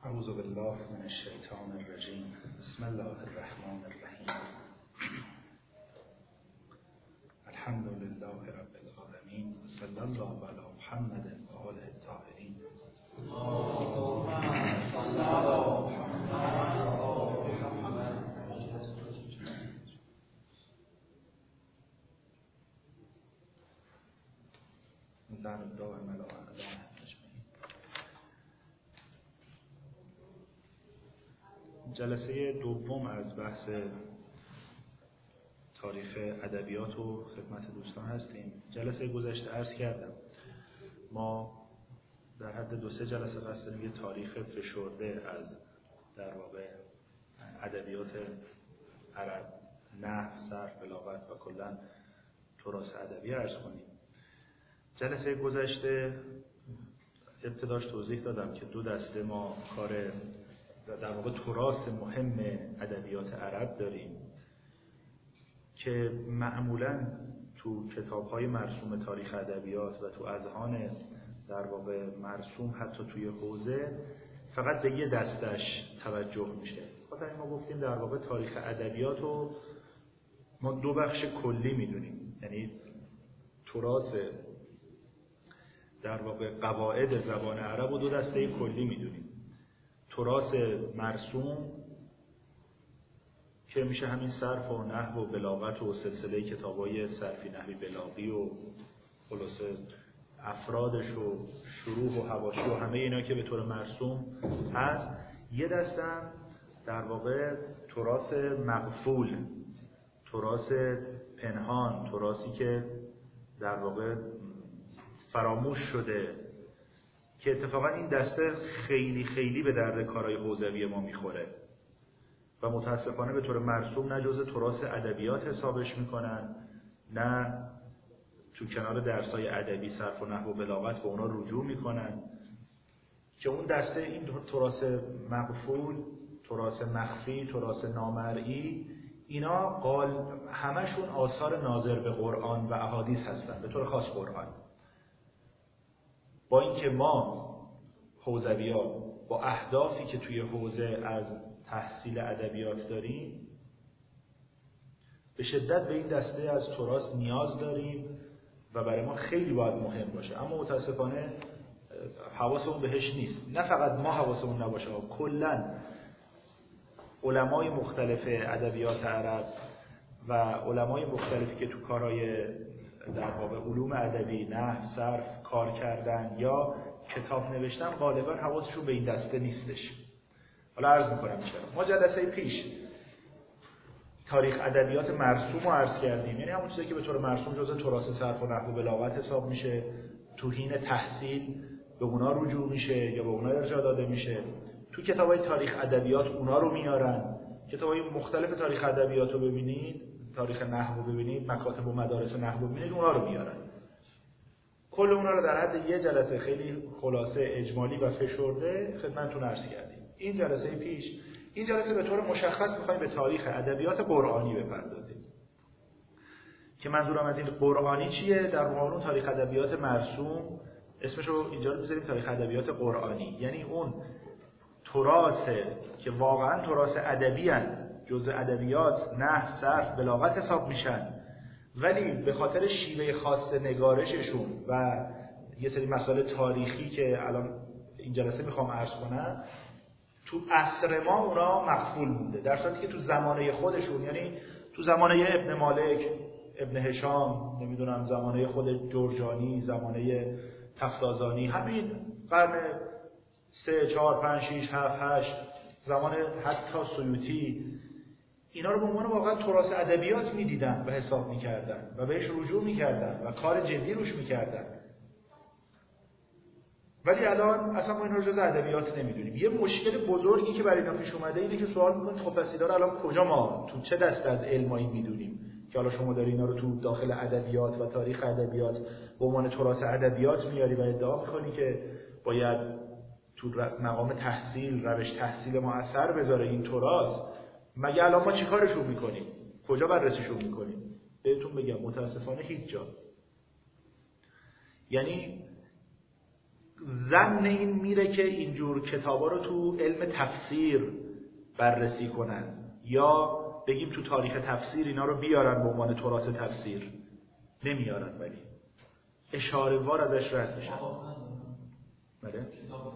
اعوذ بالله من الشیطان الرجیم. بسم الله الرحمن الرحیم. الحمد لله رب العالمین. صلی الله علی محمد و آله الطاهرین. اللهم صل علی محمد و آل محمد. در دائم علی اعدائهم اجمعین. جلسه دوم از بحث تاریخ ادبیات و خدمت دوستان هستیم. جلسه گذشته عرض کردم ما در حد 2-3 جلسه قصد داریم یه تاریخ فشرده از در واقع ادبیات عرب، نحو، صرف، بلاغت و کلا تراث ادبی عرض کنیم. جلسه گذشته ابتداش توضیح دادم که 2 دسته ما کار در واقع تراث مهم ادبیات عرب داریم که معمولاً تو کتاب‌های مرسوم تاریخ ادبیات و تو اذهان در واقع مرسوم حتی توی حوزه فقط به یه دستش توجه میشه. خاطر ما گفتیم در واقع تاریخ ادبیات رو ما 2 بخش کلی میدونیم، یعنی تراث در واقع قواعد زبان عرب و 2 دسته کلی میدونیم. تراث مرسوم که میشه همین صرف و نحو و بلاغت و سلسله کتابای صرفی نحوی بلاغی و خلاصه افرادش و شروح و حواشی و همه اینا که به طور مرسوم هست. یه دستم در واقع تراث مغفول، تراث پنهان، تراثی که در واقع فراموش شده که اتفاقا این دسته خیلی به درد کارهای حوزوی ما میخوره و متاسفانه به طور مرسوم نه جزء تراث ادبیات حسابش میکنن، نه تو کنار درسای ادبی صرف و نحو و بلاغت به اونا رجوع میکنن، که اون دسته این تراث مغفول، تراث مخفی، تراث نامرئی، اینا همشون آثار ناظر به قرآن و احادیث هستن، به طور خاص قرآن. با اینکه ما حوزوی‌ها با اهدافی که توی حوزه از تحصیل ادبیات داریم به شدت به این دسته از تراث نیاز داریم و برای ما خیلی باید مهم باشه، اما متاسفانه حواسمون بهش نیست. نه فقط ما حواسمون نباشه، کلاً علمای مختلف ادبیات عرب و علمای مختلفی که تو کارهای در واقع علوم ادبی، نحو، صرف کار کردن یا کتاب نوشتن غالبا حواسشون به این دسته نیستش. حالا عرض میکنم چرا. ما جلسه پیش تاریخ ادبیات مرسوم رو عرض کردیم، یعنی همون چیزی که به طور مرسوم جزء تراث صرف و نحو و بلاغت حساب میشه، تو حین تحصیل به اونا رجوع میشه یا به اونا ارجاع داده میشه. تو کتابای تاریخ ادبیات اونا رو میارن. کتابای مختلف تاریخ ادبیات رو ببینید، تاریخ نحو رو ببینید، مکاتب و مدارس نحو رو ببینید، اونا رو میارن. کل اونا رو در حد یه جلسه خیلی خلاصه اجمالی و فشرده خدمتتون عرض کردیم. این جلسه پیش، این جلسه به طور مشخص می‌خوایم به تاریخ ادبیات قرآنی بپردازیم. که منظورم از این قرآنی چیه؟ در مقابل تاریخ ادبیات مرسوم اسمش رو اینجا بذاریم تاریخ ادبیات قرآنی، یعنی اون تراث که واقعا تراث ادبی ان، جزء ادبیات نحو، صرف، بلاغت حساب میشن، ولی به خاطر شیوه خاص نگارششون و یه سری مسائل تاریخی که الان این جلسه میخوام عرض کنم تو عصر ما اونا مغفول مونده، در صورتی که تو زمانه خودشون، یعنی تو زمانه ابن مالک، ابن هشام، نمیدونم زمانه خود جرجانی، زمانه تفتازانی، همین قرن 3 4 5 6 7 8، زمان حتی سیوطی، اینا رو به عنوان واقعا تراث ادبیات میدیدن و حساب میکردن و بهش رجوع میکردن و کار جدی روش میکردن. ولی الان اصلا ما اینا رو جز ادبیات نمیدونیم. یه مشکل بزرگی که برای اینا پیش اومده اینه که سوال میکنید خب پس اینا رو الان کجا ما تو چه دسته از علمایی میدونیم که حالا شما داری اینا رو تو داخل ادبیات و تاریخ ادبیات به عنوان تراث ادبیات میاری و ادعا میکنی که باید تو مقام تحصیل، روش تحصیل ما اثر بذاره این تراث. مگه الان ما چیکارشون میکنیم؟ کجا بررسیشون میکنیم؟ بهتون بگم متاسفانه هیچ جا. یعنی ظن این میره که اینجور کتابا رو تو علم تفسیر بررسی کنن یا بگیم تو تاریخ تفسیر اینا رو بیارن به عنوان تراث تفسیر. نمیارن، ولی اشاره وار ازش رد میشن. بله؟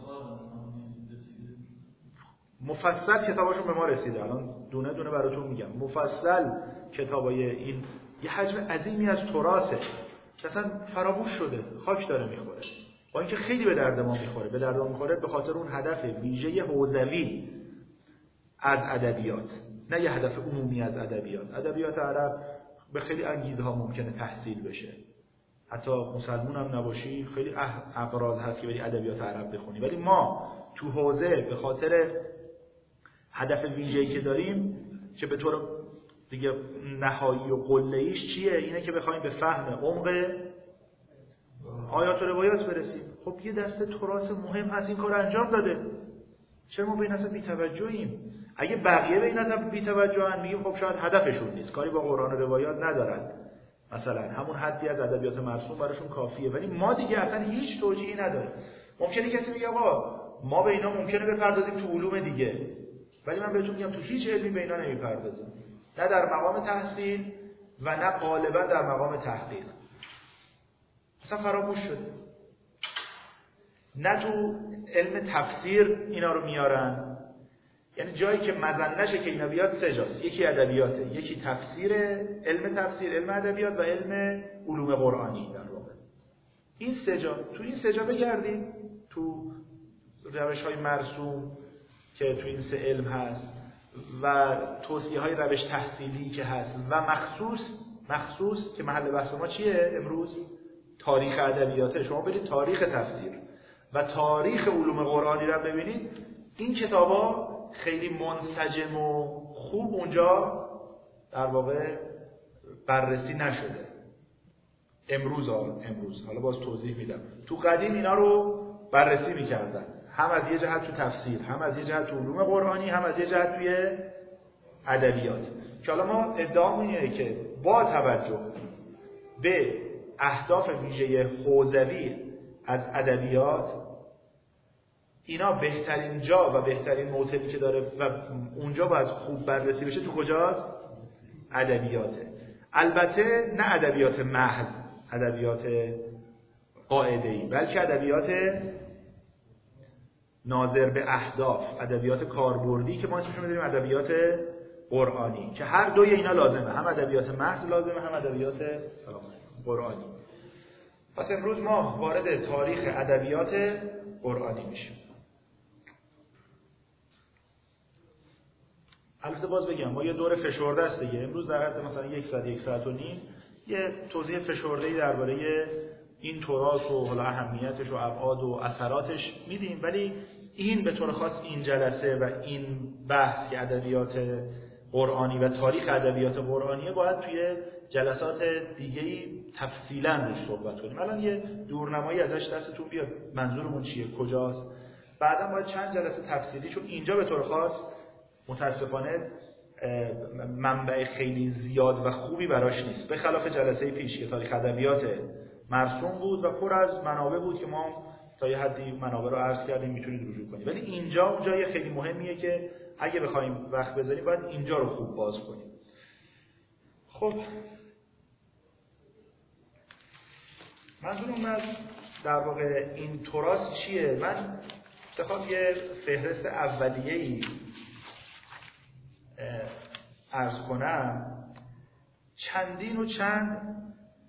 مفصل کتاباشون به ما رسیده، الان دونه دونه براتون میگم. مفصل کتابای این یه حجم عظیمی از تراثه که اصلا فراموش شده، خاک داره میخوره، با اینکه خیلی به درد ما میخوره. به درد ما میخوره به خاطر اون هدف ویژه حوزوی از ادبیات، نه یه هدف عمومی از ادبیات. ادبیات عرب به خیلی انگیزها ممکنه تحصیل بشه، حتی مسلمون هم نباشی خیلی اقراض هست که بری ادبیات عرب بخونی، ولی ما تو حوزه به خاطر هدف ویژه‌ای که داریم که به طور دیگه نهایی و قله‌ایش چیه؟ اینه که بخوایم به فهم عمق آیات و روایات برسیم. خب یه دسته تراث مهم هست این کار انجام داده، چرا ما به این اصلا بی‌توجهیم؟ اگه بقیه به این اصلا بی‌توجهن میگیم خب شاید هدفشون نیست، کاری با قرآن و روایات ندارن، مثلا همون حدی از ادبیات مرسوم براشون کافیه، ولی ما دیگه اصلا هیچ توجیهی نداریم. ممکنه کسی بگه آقا ما به اینا ممکنه بپردازیم تو علوم دیگه، ولی من بهتون میگم تو هیچ علمی به اینا نمیپردازیم، نه در مقام تحصیل و نه غالبا در مقام تحقیق. اصلا فراموش شده. نه تو علم تفسیر اینا رو میارن، یعنی جایی که مزنشه که اینا بیاد سه جاست، یکی ادبیاته، یکی تفسیره، علم تفسیر، علم ادبیات و علم علوم قرآنی. در واقع این سه جا، تو این سه جا بگردید، تو روش‌های مرسوم که تو این سه علم هست و توصیه‌های روش تحصیلی که هست و مخصوص که محل بحث ما چیه امروز؟ تاریخ ادبیاته. شما برید تاریخ تفسیر و تاریخ علوم قرآنی رو ببینید، این کتابا خیلی منسجم و خوب اونجا در واقع بررسی نشده. امروز حالا باز توضیح میدم. تو قدیم اینا رو بررسی میکردن، هم از یه جهت تو تفسیر، هم از یه جهت تو علوم قرآنی، هم از یه جهت توی ادبیات. که حالا ما ادعا اینه که با توجه به اهداف ویژه حوزوی از ادبیات، اینا بهترین جا و بهترین موطنی که داره و اونجا باید خوب بررسی بشه تو کجاست؟ ادبیاته. البته نه ادبیات محض، ادبیات قاعده‌ای، بلکه ادبیات ناظر به اهداف، ادبیات کاربردی که ما اسمش رو می‌ذاریم ادبیات قرآنی، که هر دوی اینا لازمه، هم ادبیات محض لازمه، هم ادبیات قرآنی. پس امروز ما وارد تاریخ ادبیات قرآنی میشیم. البته باز بگم ما یه دور فشرده است دیگه، امروز در حد مثلا 1 ساعت و نیم یه توضیح فشرده‌ای درباره این تراث و حالا اهمیتش و ابعاد و اثراتش میدیم، ولی این به طور خاص این جلسه و این بحث که ادبیات قرآنی و تاریخ ادبیات قرآنیه باید توی جلسات دیگه‌ای تفصیلاً روش صحبت کنیم. الان یه دورنمایی ازش دستتون بیاد منظورمون چیه، کجاست. بعداً باید چند جلسه تفصیلی، چون اینجا به طور خاص متاسفانه منبع خیلی زیاد و خوبی براش نیست، به خلاف جلسه پیش که تاریخ ادبیات مرسوم بود و پر از منابع بود که ما تا یه حدی منابع رو عرض کردیم، میتونید رجوع کنید. ولی اینجا جای خیلی مهمیه که اگه بخوایم وقت بذاریم باید اینجا رو خوب باز کنیم. خب منظورم از در واقع این تراث چیه؟ من بخوام یه فهرست اولیه‌ای عرض کنم، چندین و چند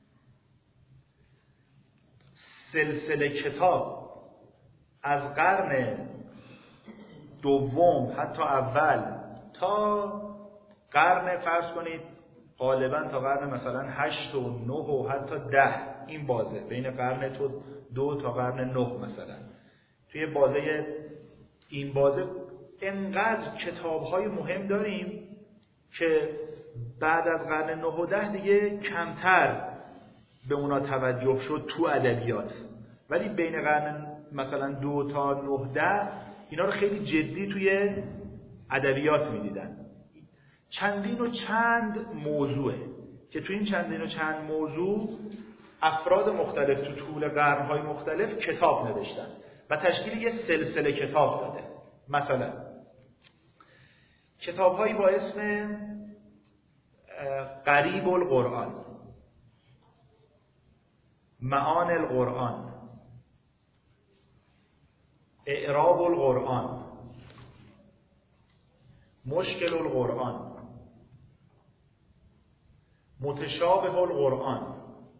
سلسله کتاب از قرن دوم حتی اول تا قرن فرض کنید غالبا تا قرن مثلا 8 و 9 و حتی 10، این بازه بین قرن 2 تا قرن 9 مثلا، توی بازه این بازه انقدر کتاب‌های مهم داریم که بعد از قرن 9 و 10 دیگه کمتر به اونا توجه شد تو ادبیات، ولی بین قرن مثلا 2 تا 9 10 اینا رو خیلی جدی توی ادبیات می‌دیدن. چندین و چند موضوعه که تو این چندین و چند موضوع افراد مختلف تو طول قرن‌های مختلف کتاب نوشتن و تشکیل یه سلسله کتاب داده. مثلا کتاب‌هایی با اسم غریب القرآن، معانی القرآن، اعراب القرآن، مشکل القرآن، متشابه القرآن،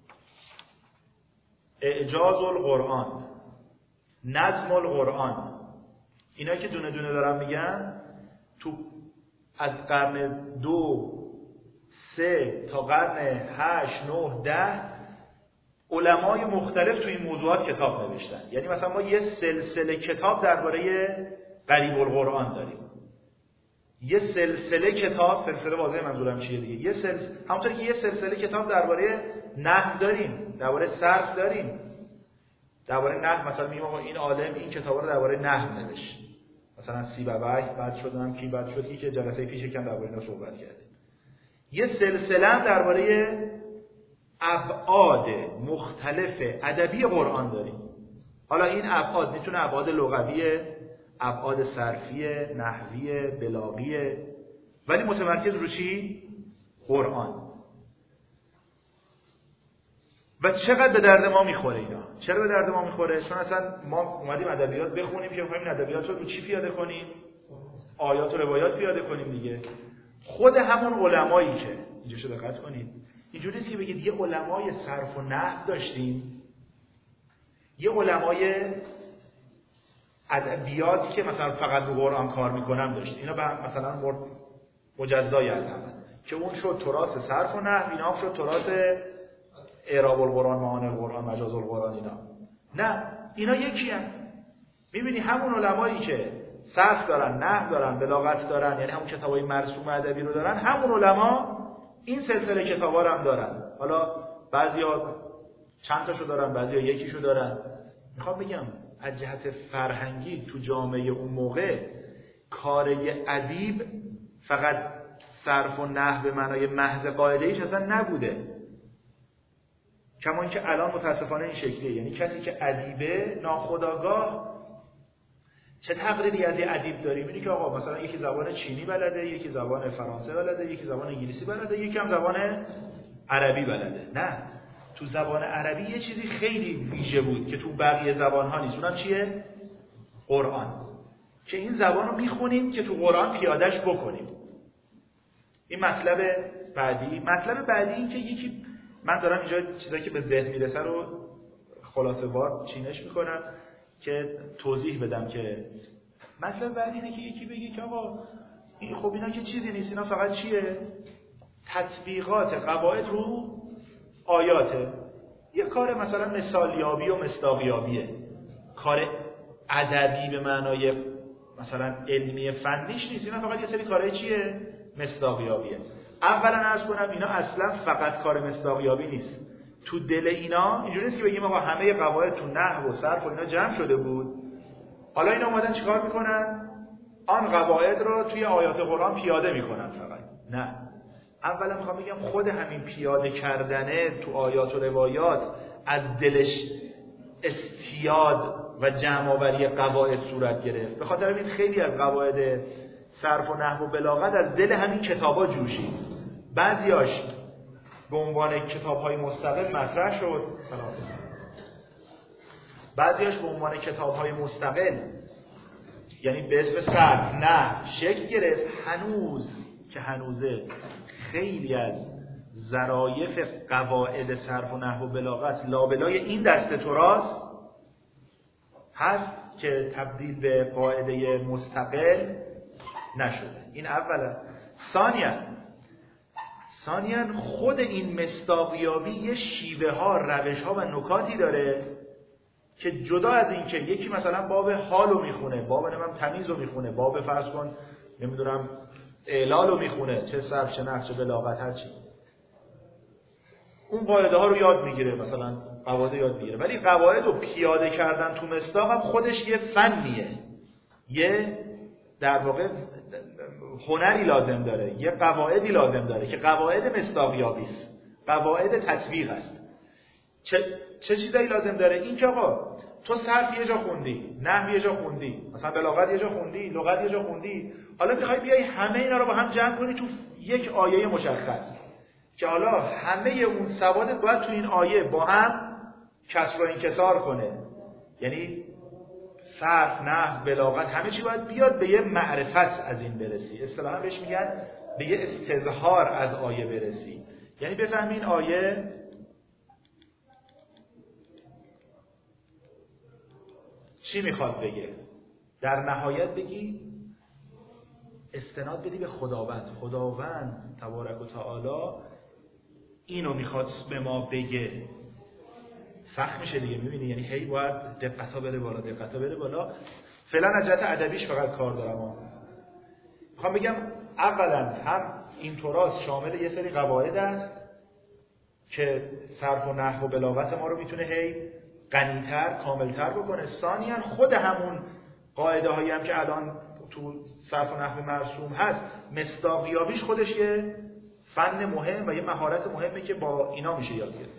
اعجاز القرآن، نظم القرآن. اینا که دونه دونه دارم میگن تو از قرن 2 3 تا قرن 8 9 10 علمای مختلف تو این موضوعات کتاب نوشتن. یعنی مثلا ما یه سلسله کتاب درباره غریب القرآن داریم، یه سلسله کتاب، سلسله واضحه منظورم چیه دیگه، یه سلسله، همونطوری که یه سلسله کتاب درباره نحو داریم، درباره صرف داریم، درباره نحو مثلا میگیم آقا این عالم این کتابا رو درباره نحو نوشت، مثلا سیبوی بعد شدم کی بعد شد که جلسه پیش یکم درباره اینا صحبت کردیم. یه سلسله هم درباره ابعاد مختلف ادبی قرآن داریم. حالا این ابعاد میتونه ابعاد لغویه، ابعاد صرفیه، نحویه، بلاغیه، ولی متمرکز رو چی؟ قرآن. و چقدر به درد ما میخوره اینا؟ چرا به درد ما میخوره؟ چون اصلا ما اومدیم ادبیات بخونیم که بخوایم ادبیات رو چی پیاده کنیم؟ آیات و روایات پیاده کنیم دیگه. خود همون علمایی که اینجا شو دقت کنید، اینجوری نیست که بگید یه علمای صرف و نحو داشتیم، یه علمای ادبیات که مثلا فقط رو قرآن کار میکنم داشت، اینا مثلا مجزای از همه که اون شد تراث صرف و نحو، اینا هم شد تراث اعراب القرآن، معانی القرآن، مجاز القرآن. اینا نه، اینا یکی هم. میبینی همون علمایی که صرف دارن، نحو دارن، بلاغت دارن، یعنی همون کتابای مرسوم ادبی رو دارن، همون علما این سلسله کتابا رو هم دارن. حالا بعضیا چند تاشو دارن، بعضیا یکیشو دارن. میخوام بگم از جهت فرهنگی تو جامعه اون موقع کار یه ادیب فقط صرف و نحو به معنای محض قاعده‌ایش اصلا نبوده، کما اینکه الان متاسفانه این شکلیه. یعنی کسی که ادیبه ناخودآگاه چه تقریری از یه ادیب داریم، اینی که آقا مثلا یکی زبان چینی بلده، یکی زبان فرانسه بلده، یکی زبان انگلیسی بلده، یکی هم زبان عربی بلده. نه، تو زبان عربی یه چیزی خیلی ویژه بود که تو بقیه زبان‌ها نیست، اونم چیه؟ قرآن. که این زبان رو میخونیم که تو قرآن پیادهش بکنیم. این مطلب بعدی. مطلب بعدی این که یکی، من دارم اینجا چیزایی که به ذهن میرسه رو خلاصه وار چینش میکنم که توضیح بدم. که مطلب بعدی اینه که یکی بگه که آقا این خب اینا که چیزی نیست، اینا فقط چیه؟ تطبیقات قواعد رو آیاته. یه کار مثلا مثالیابی و مصداقیابیه، کار ادبی به معنای مثلا علمی فنیش نیست، اینا فقط یه سری کارهای چیه؟ مصداقیابیه. اولا عرض کنم اینا اصلا فقط کار مصداقیابی نیست. تو دل اینا اینجوری نیست که بگیم آقا همه قواعد تو نحو و صرف و اینا جمع شده بود، حالا اینا اومدن چیکار میکنن؟ آن قواعد رو توی آیات قرآن پیاده میکنن فقط. نه، اولا میخوام بگم خود همین پیاده کردنه تو آیات و روایات از دلش استیاد و جمع آوری قواعد صورت گرفت. به خاطر همین خیلی از قواعد صرف و نحو و بلاغت از دل همین کتابا جوشید. بعضیاش به عنوان کتاب‌های مستقل مطرح شد، بعضیاش به عنوان کتاب‌های مستقل یعنی به اسم صرف نحو شکل گرفت. هنوز که هنوزه خیلی از ظرایف قواعد صرف و نحو و بلاغت لابلای این دسته تراث هست که تبدیل به قاعده مستقل نشده. این اولا. ثانیاً خود این مصداقیابی یه شیوه ها، روش ها و نکاتی داره که جدا از این که یکی مثلا باب حالو میخونه، باب نمیم تمیزو میخونه، باب فرض کن نمیدونم اعلالو میخونه، چه صرف چه نحو چه بلاغت هر چی، اون قاعده ها رو یاد میگیره، مثلا قواعد یاد میگیره، ولی قواعد رو پیاده کردن تو مصداق هم خودش یه فنیه، یه در واقع هنری لازم داره، یه قواعدی لازم داره که قواعد مصداقیابی است، قواعد تطبیق است. چه چیزایی لازم داره؟ این که آقا تو صرف یه جا خوندی، نحو یه جا خوندی، مثلا بلاغت یه جا خوندی، لغت یه جا خوندی، حالا میخوای بیای همه اینا رو با هم جمع کنی تو یک آیه مشخص که حالا همه اون سوادت باید تو این آیه با هم کسر و انکسار کنه. یعنی صرف، نحو، بلاغت همه چی باید بیاد به یه معرفت از این برسی. اصطلاحا بهش میگن به یه استظهار از آیه برسی. یعنی بفهمی این آیه چی میخواد بگه. در نهایت بگی استناد بدی به خداوند تبارک و تعالی اینو میخواد به ما بگه. سخت میشه دیگه، میبینی؟ یعنی هی باید دقتا بره بالا. فعلا از جهت ادبیش فقط کار دارم. میخوام بگم اولا هم این تراث شامل یه سری قواعد است که صرف و نحو و بلاغت ما رو میتونه هی غنی‌تر، کاملتر بکنه. ثانیاً خود همون قاعده هایی هم که الان تو صرف و نحو مرسوم هست، مصداقیابیش خودش یه فن مهم و یه مهارت مهمه که با اینا میشه یاد گرفت.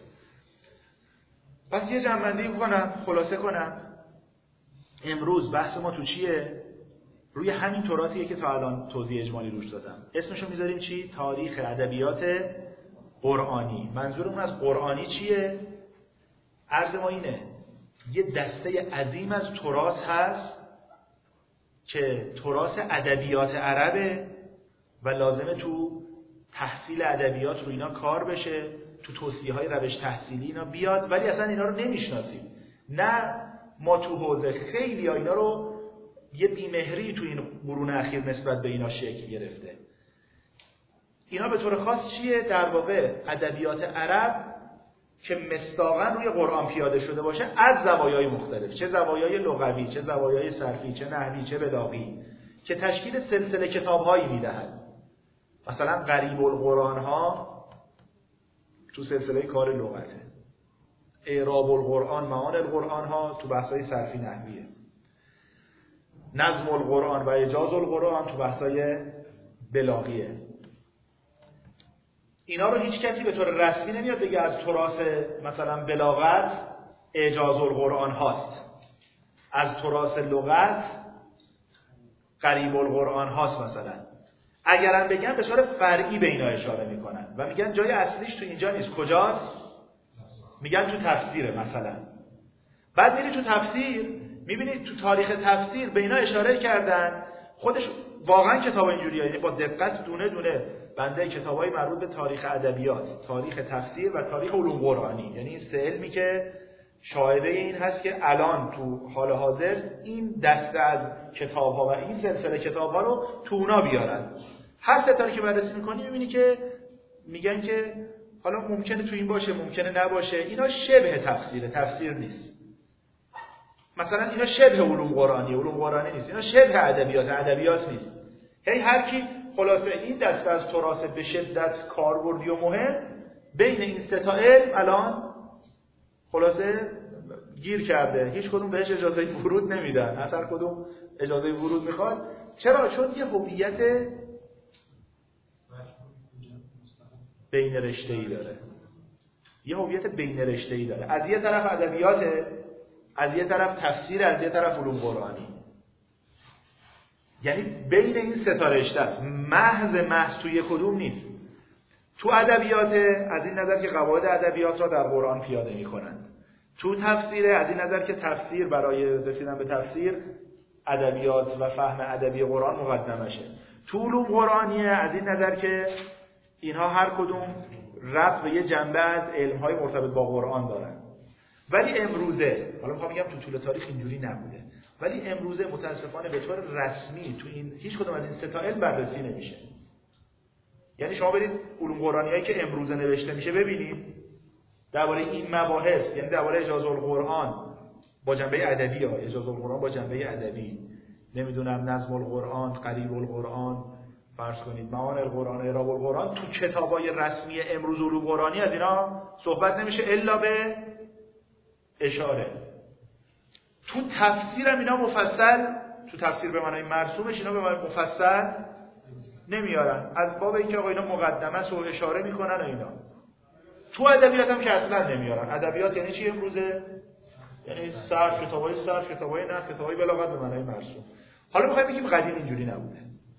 پس یه جمع‌بندی کنم، خلاصه کنم. امروز بحث ما تو چیه؟ روی همین تراثیه که تا الان توضیح اجمالی روش دادم. اسمشو میذاریم چی؟ تاریخ ادبیات قرآنی. منظورمون از قرآنی چیه؟ عرض ما اینه، یه دسته عظیم از تراث هست که تراث ادبیات عربه و لازمه تو تحصیل ادبیات رو اینا کار بشه، تو توصیه‌های روش تحصیلی اینا بیاد، ولی اصلا اینا رو نمیشناسیم. نه ما تو حوزه خیلی ها اینا رو یه بیمهری تو این قرون اخیر نسبت به اینا شکل گرفته. اینا به طور خاص چیه؟ در واقع ادبیات عرب که مصداقاً روی قرآن پیاده شده باشه از زوایای مختلف، چه زوایای لغوی، چه زوایای صرفی، چه نحوی، چه بلاغی، که تشکیل سلسله کتاب‌هایی میدهند. مثلا غریب القرآن ها تو سلسله کار لغته، اعراب القرآن، معانی القرآن ها تو بحث‌های صرفی نحویه، نظم القرآن و اعجاز القرآن تو بحث‌های بلاغیه. اینا رو هیچ کسی به طور رسمی نمیاد بگه از تراث مثلا بلاغت اعجاز القرآن هاست، از تراث لغت غریب القرآن هاست مثلا. اگرم بگن به طور فرعی به اینا اشاره میکنن و میگن جای اصلیش تو اینجا نیست. کجاست؟ میگن تو تفسیره مثلا. بعد میری تو تفسیر میبینی تو تاریخ تفسیر به اینا اشاره کردن. خودش واقعا کتاب اینجوریه، یعنی با دقت دونه دونه بنده کتابای مربوط به تاریخ ادبیات، تاریخ تفسیر و تاریخ علوم قرآنی، یعنی این سه علمی که شایبه این هست که الان تو حال حاضر این دسته از کتاب‌ها و این سلسله کتاب‌ها رو تو اونا بیارن. هر ستاره که بررسی می‌کنی می‌بینی که میگن که حالا ممکنه تو این باشه، ممکنه نباشه، اینا شبه تفسیره، تفسیر نیست. مثلا اینا شبه علوم قرآنی، علوم قرآنی نیست. اینا شبه ادبیات، ادبیات نیست. هی هر کی خلاصه این دسته از تراث به شدت کاربردی و مهم بین این سه تا علم الان خلاصه گیر کرده. هیچ کدوم بهش اجازه ورود نمیدن. اصلا کدوم اجازه ورود میخواد. چرا؟ چون یه هویت بین رشته‌ای داره. یه هویت بین رشته‌ای داره. از یه طرف ادبیات، از یه طرف تفسیر، از یه طرف علوم قرآنی. یعنی بین این سه تا رشته است. محض توی کدوم نیست. تو ادبیات از این نظر که قواعد ادبیات را در قرآن پیاده می‌کنند. تو تفسیر از این نظر که تفسیر برای رسیدن به تفسیر ادبیات و فهم ادبی قرآن مقدمشه. تو علوم قرآنیه از این نظر که اینها هر کدوم ربط به یه جنبه از علم‌های مرتبط با قرآن دارن. ولی امروزه، حالا میخوام بگم تو طول تاریخ اینجوری نبوده، ولی امروزه متاسفانه به طور رسمی تو این هیچ کدوم از این سه تا علم بررسی نمیشه. یعنی شما برید علوم قرآنیایی که امروزه نوشته میشه ببینید درباره این مباحث، یعنی درباره اعجاز القرآن با جنبه ادبی، اعجاز القرآن با جنبه ادبی، نمیدونم نظم القرآن، غریب القرآن، فرض کنید معانی القرآن، اعراب القرآن، تو کتابای رسمی امروز علوم قرآنی از اینا صحبت نمیشه الا به اشاره. تو تفسیر هم اینا مفصل، تو تفسیر به معنای مرسومش اینا به معنای مفصل نمیارن، از باب اینکه آقا اینا مقدمه است و اشاره میکنن و اینا. تو ادبیات هم که اصلا نمیارن. ادبیات یعنی چی امروزه؟ یعنی صرف کتابای نحو، کتابای بلاغت به معنای مرسوم. حالا میخوایم بگیم قدیم اینجوری نبوده.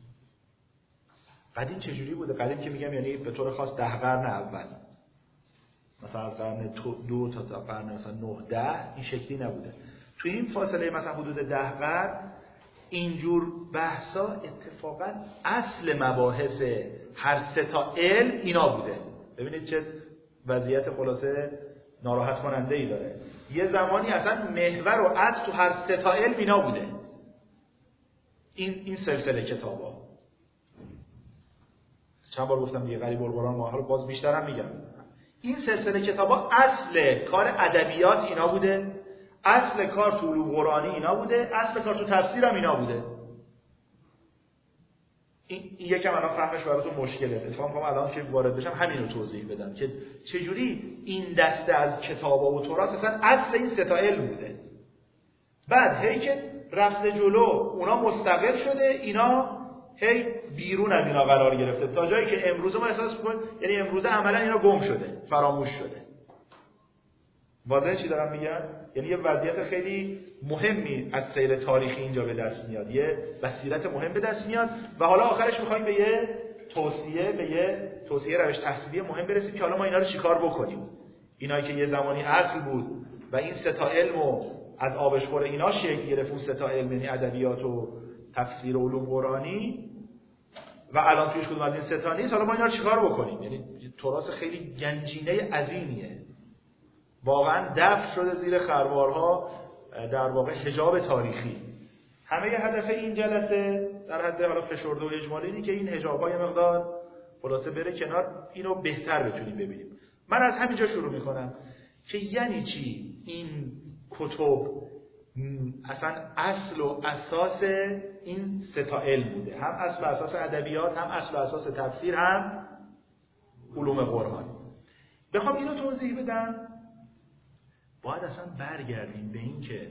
قدیم چجوری بوده؟ قدیم که میگم یعنی به طور خاص 10 قرن اول، مثلا از قرن 2 تا قرن مثلا 9-10 این شکلی نبوده. توی این فاصله مثلا حدود 10 قرن اینجور بحثا اتفاقا اصل مباحث هر سه تا علم اینا بوده. ببینید چه وضعیت خلاصه ناراحت کننده ای داره. یه زمانی اصلا محور و اصل تو هر سه تا علم اینا بوده. این سلسله کتابا چند بار گفتم دیگه غریب القرآن، ما حالا باز بیشترم میگم. این سلسله کتابا اصل کار ادبیات اینا بوده، اصل کار تو علوم قرآنی اینا بوده، اصل کار تو تفسیر هم اینا بوده. این یکم الان فهمش براتون مشکله. اتفاقا میخوام الان که وارد بشم همین رو توضیح بدم که چجوری این دسته از کتابا و تراث اصلا اصل این سه تا علم بوده. بعد هی که رفته جلو اونا مستقل شده، اینا هی بیرون از اینا قرار گرفته تا جایی که امروز ما احساس می‌کنیم یعنی امروز عملا اینا گم شده، فراموش شده. واضحه چی دارم میگم؟ یعنی یه وضعیت خیلی مهمی از سیر تاریخی اینجا به دست میاد، یه بصیرت مهم به دست میاد و حالا آخرش می‌خوایم به یه توصیه روش تحصیلی مهم برسیم که حالا ما اینا رو چیکار بکنیم. اینایی که یه زمانی اصل بود و این سه تا علمو از آبشخور اینا شکل گرفت، اون سه تا علم یعنی ادبیات و تفسیر و علوم قرآنی، و الان توش کدوم از این سه تا نیست. حالا ما اینا رو چیکار بکنیم؟ یعنی تراث خیلی گنجینه عظیمیه، واقعا دفن شده زیر خروارها، در واقع حجاب تاریخی. همه هدف این جلسه در حد حالا فشرده و اجمالی اینه که این حجاب‌ها یه مقدار خلاصه بره کنار، اینو بهتر بتونیم ببینیم. من از همینجا شروع میکنم که یعنی چی این کتب اصلا اصل و اساس این سه تا علم بوده، هم اصل و اساس ادبیات، هم اصل و اساس تفسیر، هم علوم قرآن. بخوام اینو توضیح بدم باید اصلا برگردیم به این که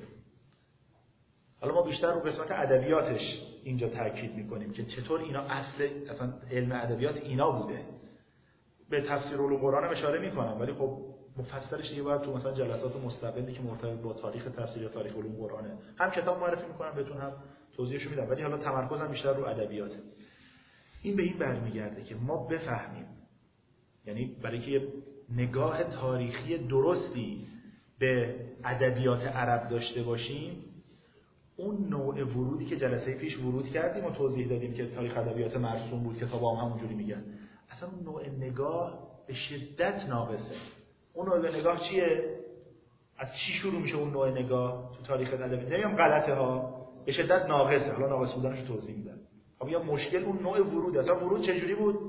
حالا ما بیشتر رو قسمت ادبیاتش اینجا تاکید میکنیم که چطور اینا اصلا علم ادبیات اینا بوده. به تفسیر علوم قرآن هم اشاره میکنم، ولی خب مفصلش دیگه باید تو مثلا جلسات مستقلی که مرتبط با تاریخ تفسیر یا تاریخ علوم قرآنه هم کتاب معرفی میکنم بهتون، هم توضیحشو میدم، ولی حالا تمرکزم بیشتر رو ادبیاته. این به این برمیگرده که ما بفهمیم، یعنی برای که نگاه تاریخی درستی به ادبیات عرب داشته باشیم، اون نوع ورودی که جلسه پیش ورود کردیم و توضیح دادیم که تاریخ ادبیات مرسوم بود، کتابا هم همونجوری میگن، اصلا اون نوع نگاه به شدت ناقصه. اون نوع نگاه چیه؟ از چی شروع میشه اون نوع نگاه تو تاریخ ادبی؟ نمیگم غلطه ها، به شدت ناقصه. حالا ناقص بودنش رو توضیح میدم. خب یا مشکل اون نوع ورود. اصلا ورود چجوری بود؟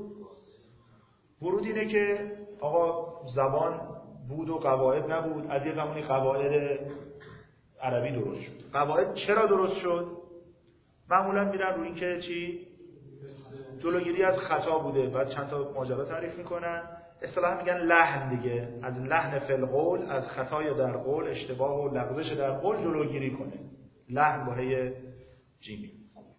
ورود اینه که آقا زبان بود و قواعد نبود. از یه زمانی قواعد عربی درست شد. قواعد چرا درست شد؟ معمولا میرن روی این که چی؟ جلوگیری از خطا بوده. بعد چند تا ماجرا تعریف میکنن. اصطلاحا میگن لحن دیگه، از لحن فی القول، از خطای در قول، اشتباه و لغزش در قول جلوگیری کنه. لحن با هی جیمی.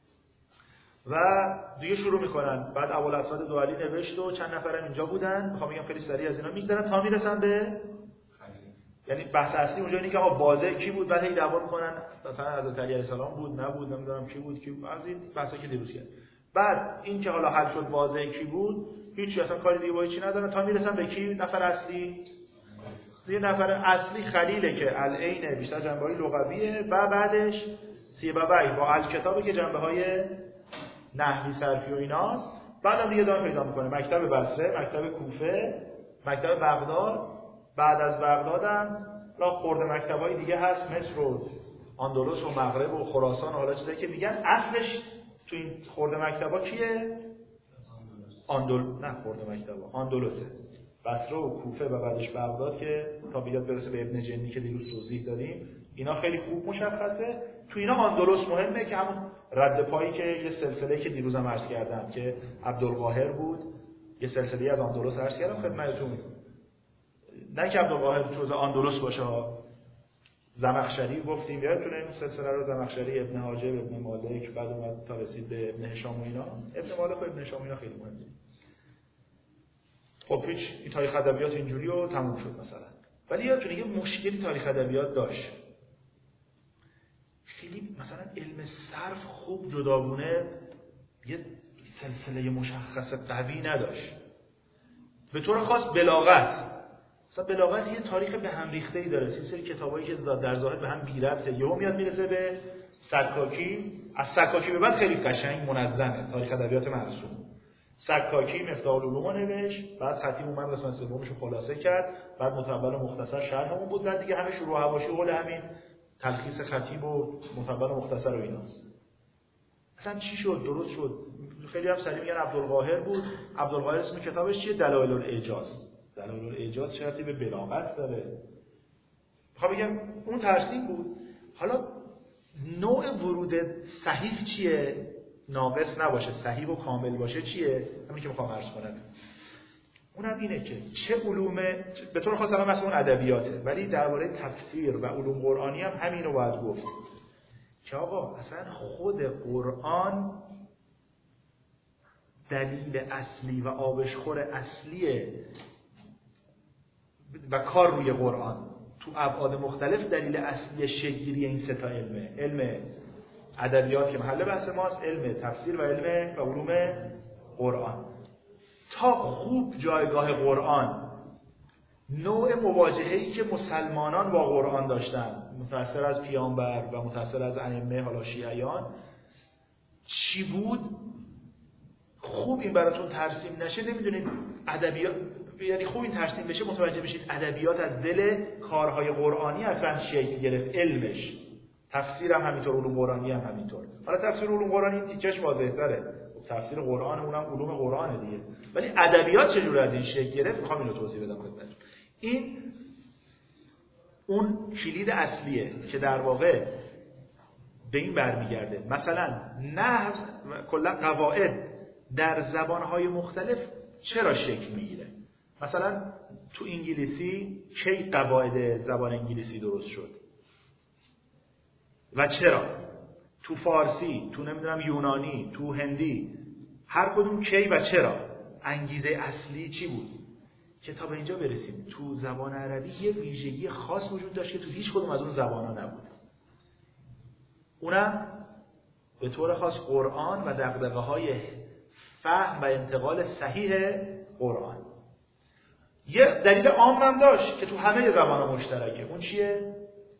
و دیگه شروع میکنن. بعد ابوالاسود دوالی نوشت و چند نفرم اینجا بودن. میخوام بگم خیلی سریع از اینا میگذرن تا میرسن به یعنی بحث اصلی اونجا اینه که آقا واضح کی بود. بعد هی دعوا میکنن مثلا حضرت علی علیه السلام بود نبود، نمیدونم کی بود از این بحثا که دیروز کرد. بعد این که حالا حل شد واضح کی بود، هیچ اصلا کاری دیگه با چی ندارن تا میرسن به کی؟ نفر اصلی. یه نفر اصلی خلیله که العین بیشتر جنبه‌های لغویه و بعدش سیبوی با الکتابه که جنبه‌های نحوی صرفی و ایناست. بعدم دیگه دام پیدا میکنه مکتب بصره، مکتب کوفه، مکتب بغداد. بعد از بغدادم لا خورده مکتبای دیگه هست مثل و اندلس و مغرب و خراسان و حالا چیزایی که میگن اصلش تو این خورده مکتبا کیه؟ اندلسه. بصره و کوفه و بعدش بغداد که تا بیاد برسه به ابن جنی که دیروز توضیح دادیم. اینا خیلی خوب مشخصه. تو اینا اندلس مهمه که همون رد پایی که یه سلسله که دیروز هم عرض کردم که عبدالقاهر بود، یه سلسله از اندلس عرض کردم خدمتتون. نه که عبدالقاهر جزء اندلس باشه ها. زمخشری گفتیم یادتونه اون سلسله رو، زمخشری، ابن حاجب، ابن مالک، بعد اومد تا رسید به ابن هشام و اینا. ابن مالک و ابن هشام اینا خیلی مهمه. خب هیچ این تاریخ ادبیات اینجوری و تموم شد مثلا. ولی یادتونه یه مشکلی تاریخ ادبیات داشت. خیلی مثلا علم صرف خوب جداگونه یه سلسله مشخص قوی نداشت. به طور خاص بلاغت، مثلا بلاغت یه تاریخ به هم ریخته‌ای داره. این سری کتابایی که در ظاهر به هم بی ربطه، یهو میاد میرسه به سکاکی، از سکاکی به بعد خیلی قشنگ منظمه تاریخ ادبیات مرسوم. سکاکی مفتاح العلوم رو نوشت، بعد خطیب اومد قسمت سومش رو خلاصه کرد، بعد مطول و مختصر شرحمون بود، بعد دیگه همه شروع حواشی قول همین تلخیص خطیب و مطول و مختصر و ایناست. اصلا چی شد؟ درست شد. خیلی هم سریع میگن عبدالقاهر بود. عبدالقاهر اسم کتابش چیه؟ دلایل الاعجاز. دلایل الاعجاز چه ربطی به بلاغت داره؟ میخوام بگم اون ترتیب بود. حالا نوع ورود صحیح چیه؟ ناقص نباشه، صحیح و کامل باشه چیه؟ همین که میخوام عرض کنم. اونم اینه که چه علوم، به طور خاص الان مثلا اون ادبیاته، ولی درباره تفسیر و علوم قرآنی هم همین رو باید گفت که آقا اصلا خود قرآن دلیل اصلی و آبشخور اصلیه و کار روی قرآن تو ابعاد مختلف دلیل اصلی شکل‌گیری این سه تا علمه. علم ادبیات که محل بحث ماست، علم تفسیر و علم و علوم قرآن. تا خوب جایگاه قرآن، نوع مواجهه‌ای که مسلمانان با قرآن داشتن متأثر از پیامبر و متأثر از ائمه حالا شیعیان چی بود، خوب این براتون ترسیم نشه نمیدونید ادبیات، یعنی خوب این ترسیم بشه متوجه بشید ادبیات از دل کارهای قرآنی اصلا شکل گرفت. علمش، تفسیر هم همینطور، علوم قرآنی هم همینطور. حالا تفسیر علوم قرآنی تیکش واضح‌تره، تفسیر قرآن اونم علوم قرآنه دیگه، ولی ادبیات چجوری از این شکل گرفت میخوام اینو توضیح بدم خدمتتون. این اون کلید اصلیه که در واقع به این برمیگرده. مثلا نحو و کلا قواعد در زبانهای مختلف چرا شکل میگیره. مثلا تو انگلیسی کی قواعد زبان انگلیسی درست شد و چرا؟ تو فارسی، تو نمیدونم یونانی، تو هندی، هر کدوم کی و چرا؟ انگیزه اصلی چی بود؟ که تا به اینجا برسیم تو زبان عربی یه ویژگی خاص وجود داشت که تو هیچ کدوم از اون زبان‌ها نبود. اونم به طور خاص قرآن و دغدغه‌های فهم و انتقال صحیح قرآن. یه دلیل عام هم داشت که تو همه زبان‌ها مشترکه. اون چیه؟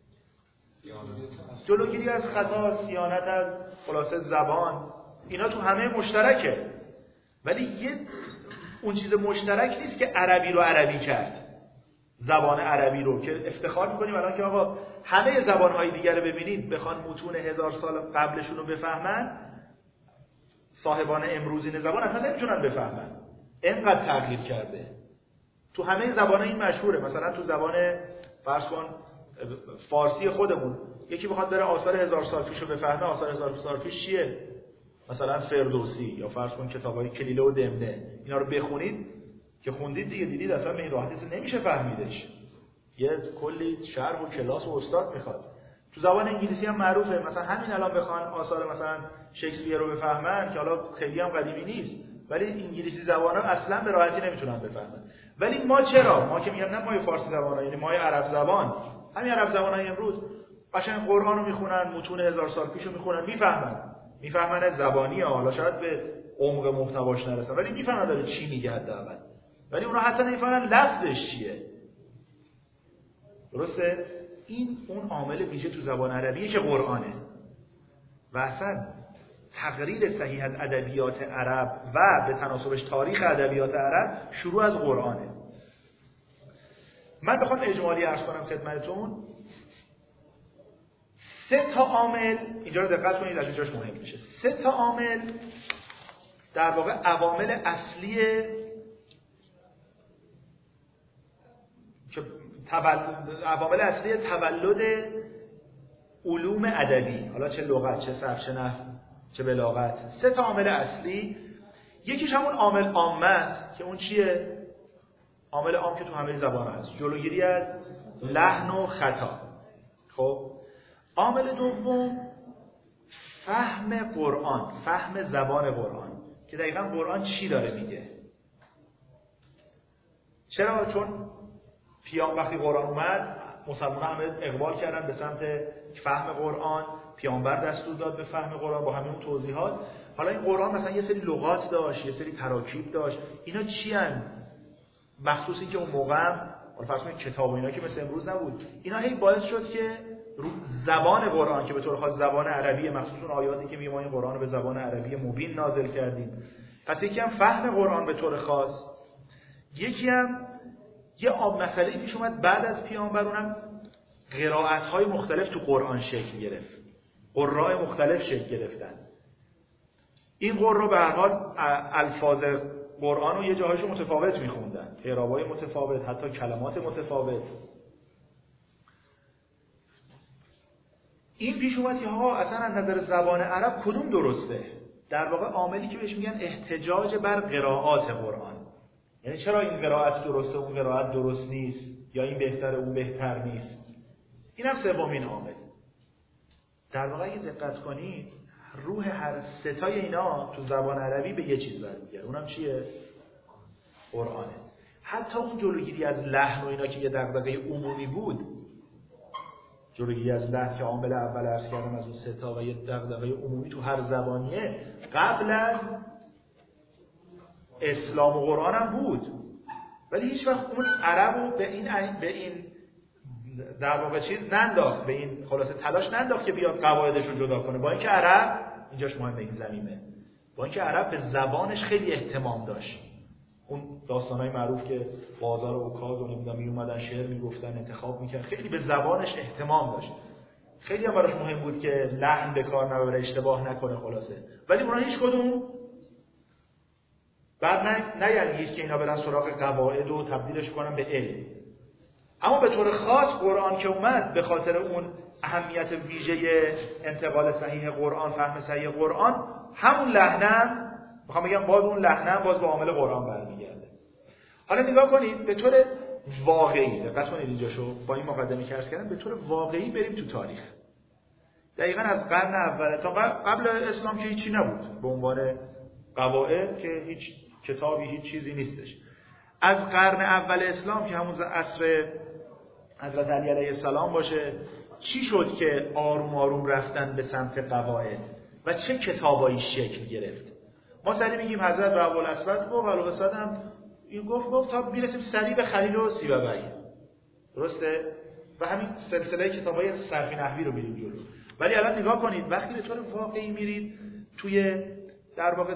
جلوگیری از خطا، صیانت از خلاصه زبان، اینا تو همه مشترکه. ولی اون چیز مشترک نیست که عربی رو عربی کرد، زبان عربی رو که افتخار میکنیم الان که آقا همه زبانهای دیگر رو ببینید بخوان متون 1000 سال قبلشون رو بفهمن، صاحبان امروزین زبان اصلا نمیتونن بفهمن، اینقدر تغییر کرده. تو همه زبانها این مشهوره. مثلا تو زبان فرض کن فارسی خودمون یکی بخواد بره آثار 1000 سال پیش رو بفهمه، آثار 1000 سال پیش چیه؟ مثلا فردوسی یا فرض کن کتابای کلیله و دمنه، اینا رو بخونید که خوندید دیگه دیدید اصلا به این راحتی نمیشه فهمیدش. یه کلی شرح و کلاس و استاد میخواد. تو زبان انگلیسی هم معروفه، مثلا همین الان بخوان آثار مثلا شکسپیر رو بفهمن که حالا خیلی هم قدیمی نیست، ولی انگلیسی زبانا اصلا به راحتی نمیتونن بفهمن. ولی ما چرا؟ ما که میگم نه ما فارسی زبانا، یعنی ما عرب زبان، همین عرب زبانای امروز قشنگ قرآن رو میخونن، متون 1000 سال پیش رو میخونن، میفهمن زبانیه، حالا شاید به عمق محتواش نرسن ولی میفهمن داره چی میگه حداقل. ولی اونا حتی نمیفهمن لفظش چیه. درسته؟ این اون عامل ویژه تو زبان عربیه که قرآنه. و اصلا تقریر صحیح از ادبیات عرب و به تناسبش تاریخ ادبیات عرب شروع از قرآنه. من بخوام اجمالی عرض کنم خدمتتون، 3 تا عامل، اینجا رو دقت کنید از اینجاش مهم میشه. 3 تا عامل در واقع عوامل اصلیه که عوامل اصلی تولد علوم ادبی، حالا چه لغت، چه صرف، چه نحو، چه بلاغت. 3 تا عامل اصلی. یکیش همون عامل عامه است که اون چیه؟ عامل عام که تو همه زبان هست، جلوگیری از لحن و خطا. خب عامل دوم فهم قرآن، فهم زبان قرآن، که دقیقاً قرآن چی داره میگه. چرا؟ چون وقتی قرآن اومد مسلمان‌ها همه اقبال کردن به سمت فهم قرآن. پیامبر دستور داد به فهم قرآن با همین توضیحات. حالا این قرآن مثلا یه سری لغات داشت، یه سری تراکیب داشت، اینا چی ان؟ مخصوصی که اون موقع حالا فرض کنید کتاب و اینا که مثل امروز نبود، اینا هی باعث شد که زبان قرآن که به طور خاص زبان عربی، مخصوصا اون آیاتی که میگه ما این قرآن رو به زبان عربی مبین نازل کردیم، پس یکی هم فهم قرآن به طور خاص، یکی هم یه مسئله پیش اومد بعد از پیامبر، اونم قرائت‌های مختلف تو قرآن شکل گرفت، قراء مختلف شکل گرفتن. این قراء به هر حال الفاظ قرآن رو یه جاهایشو متفاوت میخوندن، اعرابای متفاوت، حتی کلمات متفاوت. این پیش اومد که ها اصلا از نظر زبان عرب کدوم درسته؟ در واقع عاملی که بهش میگن احتجاج بر قرائات قرآن، یعنی چرا این قرائت درسته اون قرائت درست نیست، یا این بهتره اون بهتر نیست. این هم سومین عامل. در واقع اگه دقت کنید روح هر ستای اینا تو زبان عربی به یه چیز برمیگرده، اونم چیه؟ قرآنه. حتی اون جلوگیری از لحن و اینا که یه دغدغه عمومی بود، جلوگیری از لحن که عامل اول عرض کردم از اون ستا و یه دغدغه عمومی تو هر زبانیه، قبل از اسلام و قرآن هم بود، ولی هیچ وقت اون عربو به این در واقع چیز ننداخت، به این خلاصه تلاش ننداخت که بیاد قواعدش رو جدا کنه. با اینکه عرب اینجاش مهمه، این زمینه، با اینکه عرب به زبانش خیلی اهتمام داشت. اون داستانای معروف که بازار و اوکاز و نمیدونم می اومدن شعر میگفتن، انتخاب میکرد، خیلی به زبانش احتمام داشت. خیلی هم براش مهم بود که لحن به کار نبره، اشتباه نکنه خلاصه. ولی اونا هیچ کدوم بعد نه که اینا برن سراغ قواعد و تبدیلش کنن به علم. اما به طور خاص قرآن که اومد به خاطر اون اهمیت ویژه انتقال صحیح قرآن، فهم صحیح قرآن، همون لحنم میخوام بگم باز اون لحنم باز به عامل قرآن برمیگرده. حالا نگاه کنید به طور واقعی، دقت کنید اینجاشو با این مقدمه که عرض کردم، به طور واقعی بریم تو تاریخ. دقیقاً از قرن اول تا قبل اسلام که هیچی نبود به عنوان قواعد، که هیچ کتابی هیچ چیزی نیستش. از قرن اول اسلام که همون عصر حضرت علی علیه السلام باشه، چی شد که آروم آروم رفتن به سمت قواعد و چه کتابایی شکل گرفت؟ ما سریع میگیم حضرت به ابوالاسود گفت، ابوالاسود هم این گفت تا میرسیم سریع به خلیل و سیبوی، درسته؟ و همین سلسله کتابای صرف نحوی رو میریم جلو. ولی الان نگاه کنید وقتی به طور واقعی میرید توی در واقع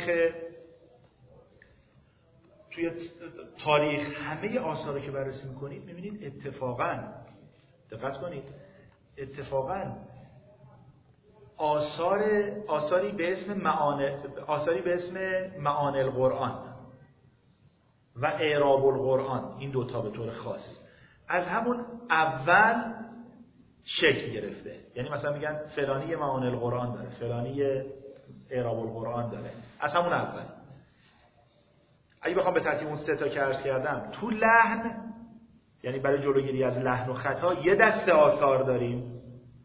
تاریخ همه آثاری که بررسی میکنید میبینید اتفاقاً، دقت کنید، اتفاقاً آثاری به اسم معانی القرآن و اعراب القرآن، این دوتا به طور خاص از همون اول شکل گرفته. یعنی مثلا میگن فلانی معانی القرآن داره، فلانی اعراب القرآن داره، از همون اول. اگه بخوام به ترتیب اون سه تا که عرض کردم، تو لحن یعنی برای جلوگیری از لحن و خطا یه دسته آثار داریم،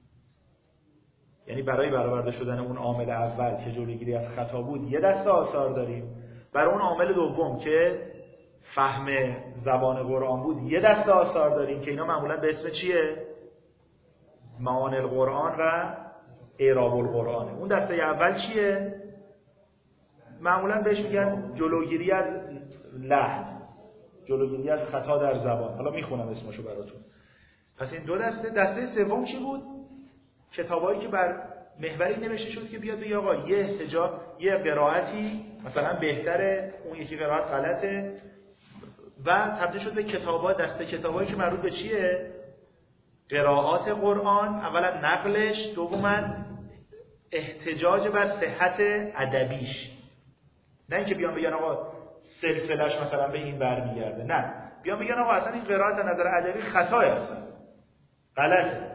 یعنی برای برآورده شدن اون عامل اول که جلوگیری از خطا بود یه دسته آثار داریم، برای اون عامل دوم که فهم زبان قرآن بود یه دسته آثار داریم که اینا معمولا به اسم چیه؟ معانی القرآن و اعراب القرآنه. اون دسته اول چیه؟ معمولا بهش میگن جلوگیری از لحن، جلوگیری از خطا در زبان. حالا میخونم اسمشو براتون. پس این دو دسته سوم چی بود؟ کتابایی که بر محوری نوشته شد که بیاد بگه آقا یه قرائتی مثلا بهتره، اون یکی قرائت غلطه، و تبدیل شد به دسته کتابایی که مربوط به چیه؟ قرائات قرآن، اولا نقلش، دوما احتجاج بر صحت ادبیش. نه اینکه بیان بگن آقا سلسله‌اش مثلا به این برمیگرده، نه، بیان بگن آقا اصلا این قرائت از نظر ادبی خطاه، اصلا غلطه.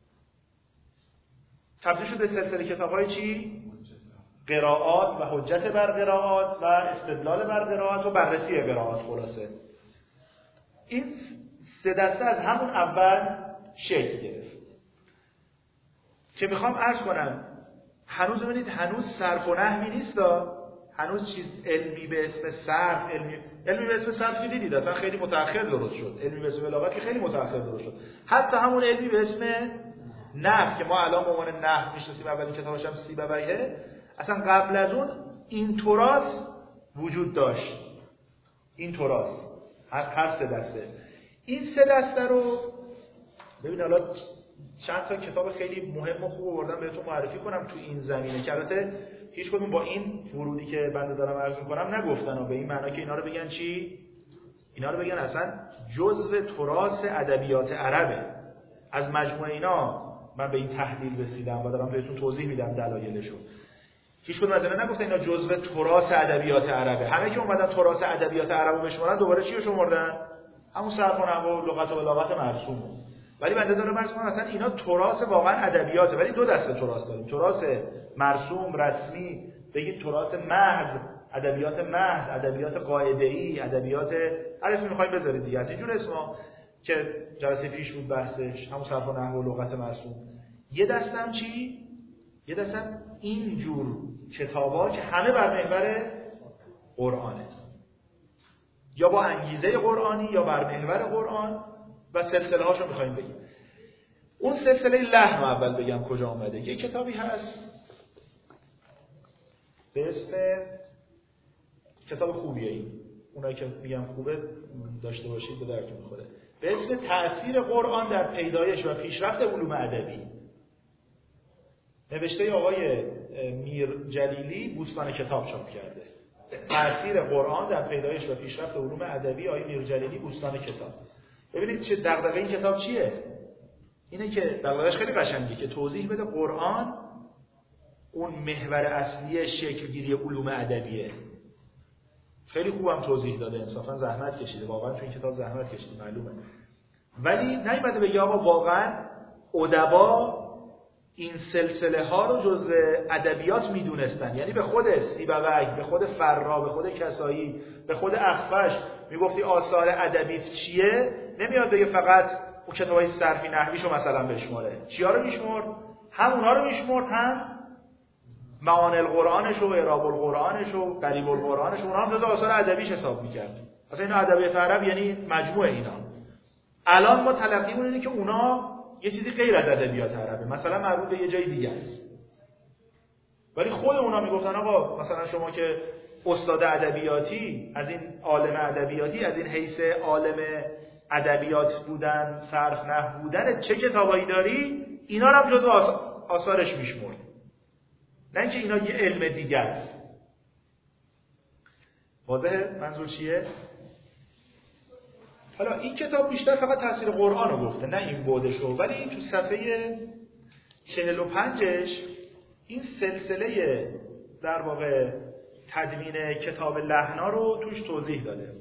تبدیل شد به سلسله کتاب‌های چی؟ قرائات و حجت بر قرائات و استدلال بر قرائات و بررسی قرائات. خلاصه این سه دسته از همون اول شکل گرفت که میخوام عرض کنم هنوز ببینید هنوز صرف و نحوی نیستا، هنوز چیز علمی به اسم صرف، علمی به اسم صرف دیدید اصلا خیلی متأخر درست شد، علمی به اسم بلاغت که خیلی متأخر درست شد. حتی همون علمی به اسم نحو که ما الان به عنوان نحو میشناسیم، اولین کتابش هم سیبویه، اصلا قبل از اون این تراث وجود داشت. این تراث هر سه دسته، این سه دسته رو ببین. حالا چند تا کتاب خیلی مهم و خوب آوردم بهتون معرفی کنم تو این زمینه که البته هیچ کدوم با این ورودی که بنده دارم عرض می‌کنم نگفتن و به این معنا که اینا رو بگن چی؟ اینا رو بگن اصلا جزء تراث ادبیات عربه. از مجموعه اینا من به این تحلیل رسیدم و دارم بهتون توضیح میدم دلایلشو. هیچ کدوم از اینا نگفتن اینا جزء تراث ادبیات عربه. همه که اومدن تراث ادبیات عربو بشمارن دوباره چی رو شمردن؟ همون صرف و نحو و لغت و بلاغت مرسوم. ولی بنده دارم عرض می‌کنم مثلا اینا تراث واقعا ادبیاته، ولی دو دسته تراث داریم. تراث مرسوم رسمی، بگید تراث محض، ادبیات محض، ادبیات قاعده‌ای، ادبیات هر اسمی می‌خواید بذارید دیگه. از اینجور اسما که جلسه پیش بود بحثش، همون صرف و نحو و لغت مرسوم. یه دستم چی؟ یه دستم اینجور کتابا که همه بر محور قرآنه، یا با انگیزه قرآنی یا بر محور قرآن و سلسله هاشو می‌خوایم بگیم. اون سلسله لحن اول بگم کجا اومده. یه کتابی هست به اسم، کتاب خوبیه این، اونایی که میگم خوبه داشته باشید به درتون میخوره، به اسم تأثیر قرآن در پیدایش و پیشرفت علوم ادبی، نوشته آقای میر جلیلی، بوستان کتاب چاپ کرده. تأثیر قرآن در پیدایش و پیشرفت علوم ادبی، آقای میر جلیلی، بوستان کتاب. ببینید چه دغدغه این کتاب چیه؟ اینه که دغدغه‌اش خیلی قشنگه که توضیح بده قرآن اون محور اصلی شکلگیری علوم ادبیه. خیلی خوبم توضیح داده، انصافا زحمت کشیده، واقعا تو این کتاب زحمت کشیده معلومه. ولی نیومده بگه آقا واقعا ادبا این سلسله ها رو جزء ادبیات میدونستن. یعنی به خود سیبوی، به خود فرا، به خود کسایی، به خود اخفش میگفتی آثار ادبیت چیه، نمیاد بگه فقط اون کتابای صرفی نحویشو مثلا بشماره. چیا رو میشمرد؟ هم اونا رو میشمرد، هم معانی القرآنش و اعراب القرآنش و قریب القرآنش، اونا هم جزء آثار ادبیش حساب میکرد. اصلا اینا ادبیات عرب یعنی مجموعه اینا. الان ما تلقیمون اینه که اونا یه چیزی غیر از ادبیات عربه، مثلا مربوط به یه جای دیگه است. ولی خود اونا میگفتن آقا مثلا شما که استاد ادبیاتی، از این عالم ادبیاتی، از این حیث عالم ادبیات بودن، صرف نحو بودن، چه کتابایی داری؟ اینا رو هم جزء آثارش میشمرد. نه اینکه اینا یه علم دیگه است. واضحه منظور چیه؟ حالا این کتاب بیشتر فقط تأثیر قرآن رو گفته، نه این بودشو، ولی این تو صفحه 45ش این سلسله در واقع تدوین کتاب لحنا رو توش توضیح داده.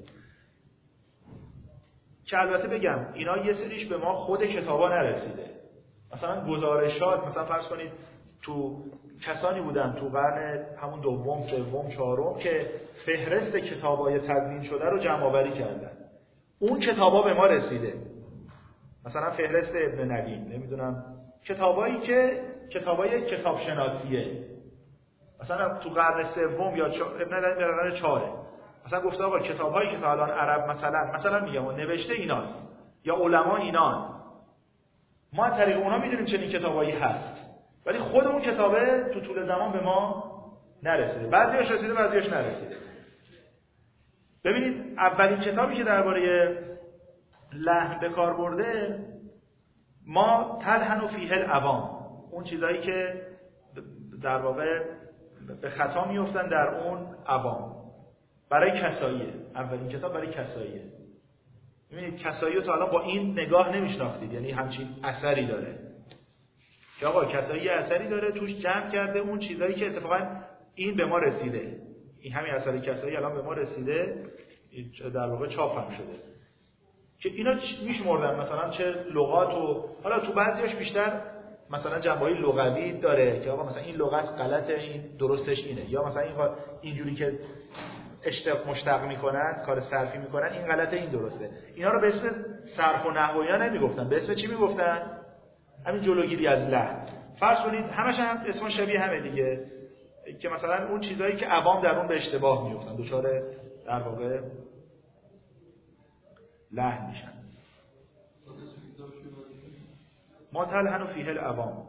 که البته بگم اینا یه سریش به ما خود کتابا نرسیده. مثلا گزارشات، مثلا فرض کنید تو کسانی بودن تو قرن همون دوم، سوم، چهارم که فهرست کتابای تدوین شده رو جمع آوری کردن. اون کتابا به ما رسیده. مثلا فهرست ابن ندیم، نمیدونم کتابایی که کتابای کتاب شناسیه. مثلا تو قرن سوم یا ابن ندیم در قرن 4 مثلا گفته آقا کتابایی که تا الان عرب مثلا میگم نوشته ایناست یا علما اینان، ما از طریق اونا میدونیم چنین کتابایی هست، ولی خود اون کتابه تو طول زمان به ما نرسیده. بعضیاش رسیده، بعضیاش نرسیده. ببینید اولین کتابی که درباره لحن به کار برده، ما تلحن فیه العوام، اون چیزایی که در واقع به خطا میافتن در اون عوام، برای کساییه. اولین کتاب برای کساییه. ببینید کسایی رو تا الان با این نگاه نمیشناختید، یعنی همچین اثری داره که آقا کسایی اثری داره، توش جمع کرده اون چیزایی که اتفاقا این به ما رسیده. این همین اثر کسایی الان به ما رسیده، در واقع چاپ هم شده که اینا میشمردن مثلا چه لغات و حالا تو بعضیاش بیشتر مثلا جنبه‌های لغوی داره که آقا مثلا این لغت غلطه، این درستش اینه، یا مثلا اینجوری که اشتق مشتق میکنن، کار صرفی میکنن، این غلطه این درسته. اینا رو به اسم صرف و نحو اینا نمیگفتن، به اسم چی میگفتن؟ همین جلوگیری از لحن. فرض کنید همش هم اسم شبیه همه دیگه، که مثلا اون چیزایی که عوام در اون به اشتباه میفتن، دچار در واقع لحن میشن. ما تلهن فیه العوام.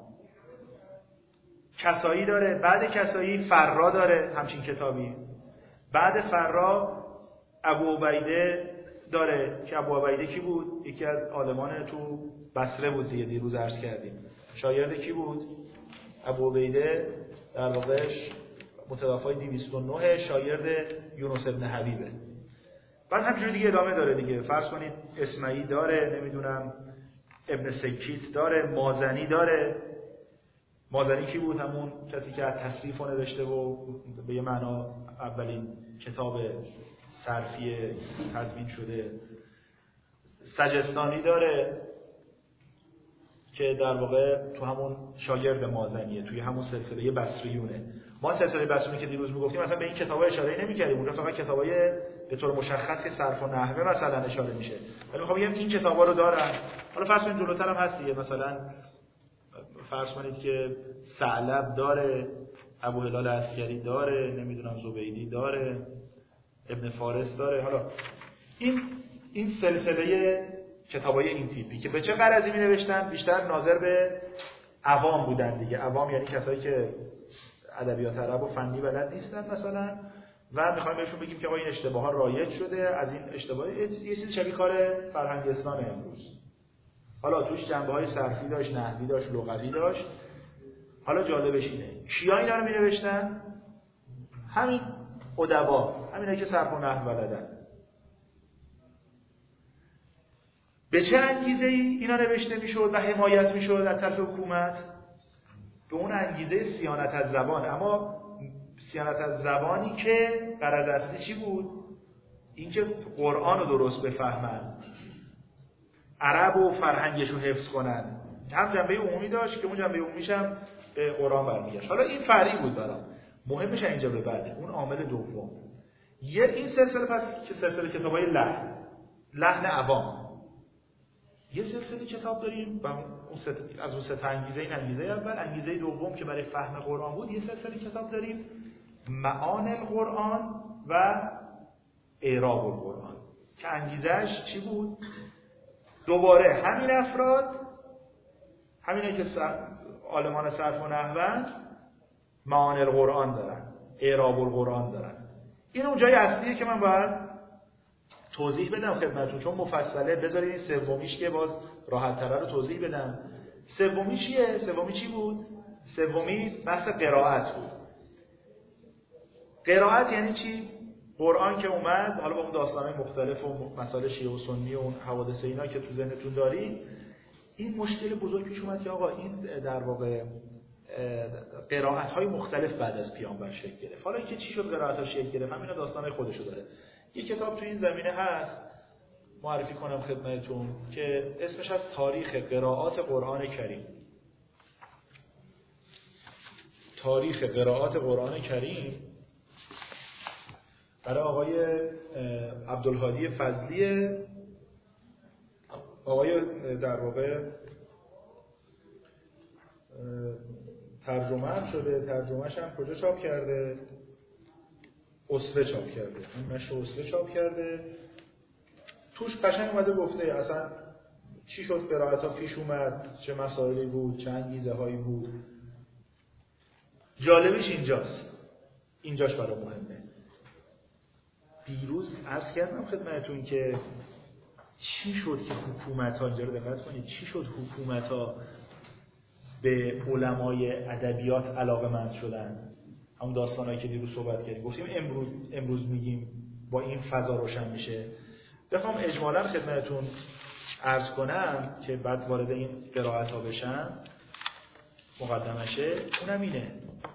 کسایی داره، بعد کسایی فرا داره همچین کتابی، بعد فرا ابو عبیده داره که ابو عبیده کی بود؟ یکی از عالمان تو بصره بود دیگه، دیروز عرض کردیم. شاگرد کی بود؟ ابو عبیده در واقع متوفای 209 شاگرد یونس ابن حبیبه. بعد همینجوری دیگه ادامه داره دیگه. فرض کنید اسمعی داره، نمیدونم ابن سکیت داره، مازنی داره. مازنی کی بود؟ همون کسی که تصریف رو نوشته و به یه معنا اولین کتاب صرفی تدوین شده. سجستانی داره که در واقع تو همون شاگرد مازنیه، توی همون سلسله بصریونه. ما سلسله بصریونه که دیروز میگفتیم مثلا به این کتابا اشاره نمی‌کردیم، اونجا فقط کتابای به طور مشخص که صرف و نحوه مثلا اشاره میشه. ولی می‌خوام بگم این کتابا رو دارن. حالا فرض کنید جلوتر هم هست دیگه، مثلا فرض کنید که ثعلب داره، ابو هلال عسکری داره، نمیدونم زبیدی داره، ابن فارس داره. حالا این سلسله کتابای این تیپی که به چه غرضی می‌نوشتن؟ بیشتر ناظر به عوام بودن دیگه. عوام یعنی کسایی که ادبیات عرب و فنی بلد نیستن مثلا، و می‌خوایم بهشون بگیم که آقا این اشتباهات رایج شده، از این اشتباهات یه چیز شبیه کار فرهنگستان امروز. حالا توش جنبه‌های صرفی داشت، نحوی داشت، لغوی داشت. حالا جالبش اینه کیا اینا رو می‌نوشتن؟ همین ادبا، همینایی که صرف و نحو بلدن. به چه انگیزه‌ای اینا نوشته میشد و حمایت میشد از طرف حکومت؟ به اون انگیزه صیانت از زبان. اما صیانت از زبانی که غرض اصلی چی بود؟ اینکه قرآن رو درست بفهمن، عرب و فرهنگش رو حفظ کنن. هم جنبه عمومی داشت که اون جنبه عمومیش هم به قرآن برمیگشت. حالا این فرعی بود برام. مهمش اینجا به بعده اون عامل دوم. این سلسله پس که سلسله کتابای لحن عوام. یه سلسله کتاب داریم از اون سه انگیزه. این انگیزه اول، انگیزه دوم که برای فهم قرآن بود، یه سلسله کتاب داریم معانی القرآن و اعراب القرآن که انگیزه‌اش چی بود؟ دوباره همین افراد، همینایی که عالمان صرف و نحو معانی القرآن دارن، اعراب القرآن دارن. این اون جای اصلیه که من باید توضیح بدم خدمتتون، چون مفصله. بذارید این سومیش که باز راحت‌تر رو توضیح بدم. سومی چیه؟ سومی چی بود؟ سومی بحث قرائت بود. قرائت یعنی چی؟ قرآن که اومد، حالا با اون داستان‌های مختلف و مسائل شیعه و سنی و اون حوادث اینا که تو ذهنتون دارید، این مشکل بزرگ پیش اومد که آقا این در واقع قرائت‌های مختلف بعد از پیامبر شکل گرفت. حالا اینکه چی شد قرائت‌ها شکل گرفت، همینا داستان‌های خودشو داره. یک کتاب تو این زمینه هست، معرفی کنم خدمتتون، که اسمش از تاریخ قرائات قرآن کریم. تاریخ قرائات قرآن کریم برای آقای عبدالهادی فضلی. آقای در واقع ترجمه هم شده، ترجمهش هم کجا چاپ کرده؟ اسوه چاپ کرده، این نشر اسوه چاپ کرده. توش قشنگ اومده گفته اصلا چی شد قرائت‌ها پیش اومد، چه مسائلی بود، چه انگیزه هایی بود. جالبش اینجاش برای مهمه. دیروز عرض کردم خدمتتون که چی شد که حکومت‌ها، اینجا رو دقت کنید، چی شد حکومت‌ها به علمای ادبیات علاقه‌مند شدن. همون داستانایی که دیروز صحبت کردیم، گفتیم امروز میگیم با این فضا روشن میشه. بخوام اجمالاً خدمتتون عرض کنم که بعد وارد این قرائت‌ها بشم، مقدمشه اونم اینه.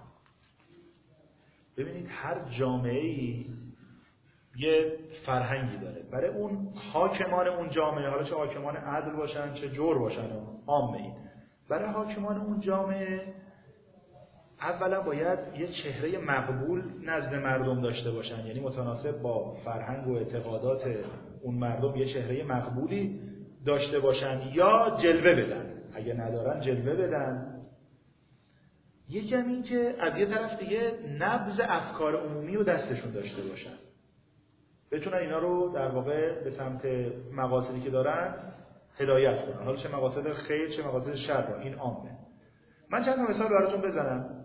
ببینید هر جامعه‌ای یه فرهنگی داره. برای اون حاکمان اون جامعه، حالا چه حاکمان عدل باشن چه جور باشن، عامه این، برای حاکمان اون جامعه اولا باید یه چهره مقبول نزد مردم داشته باشن، یعنی متناسب با فرهنگ و اعتقادات اون مردم یه چهره مقبولی داشته باشن یا جلوه بدن. اگه ندارن جلوه بدن. یکم این که از یه طرف دیگه نبض افکار عمومی رو دستشون داشته باشن، بتونن اینا رو در واقع به سمت مقاصدی که دارن هدایت کنن، حالا چه مقاصد خیر چه مقاصد شر، این عامه. من چند تا مثال براتون بزنم.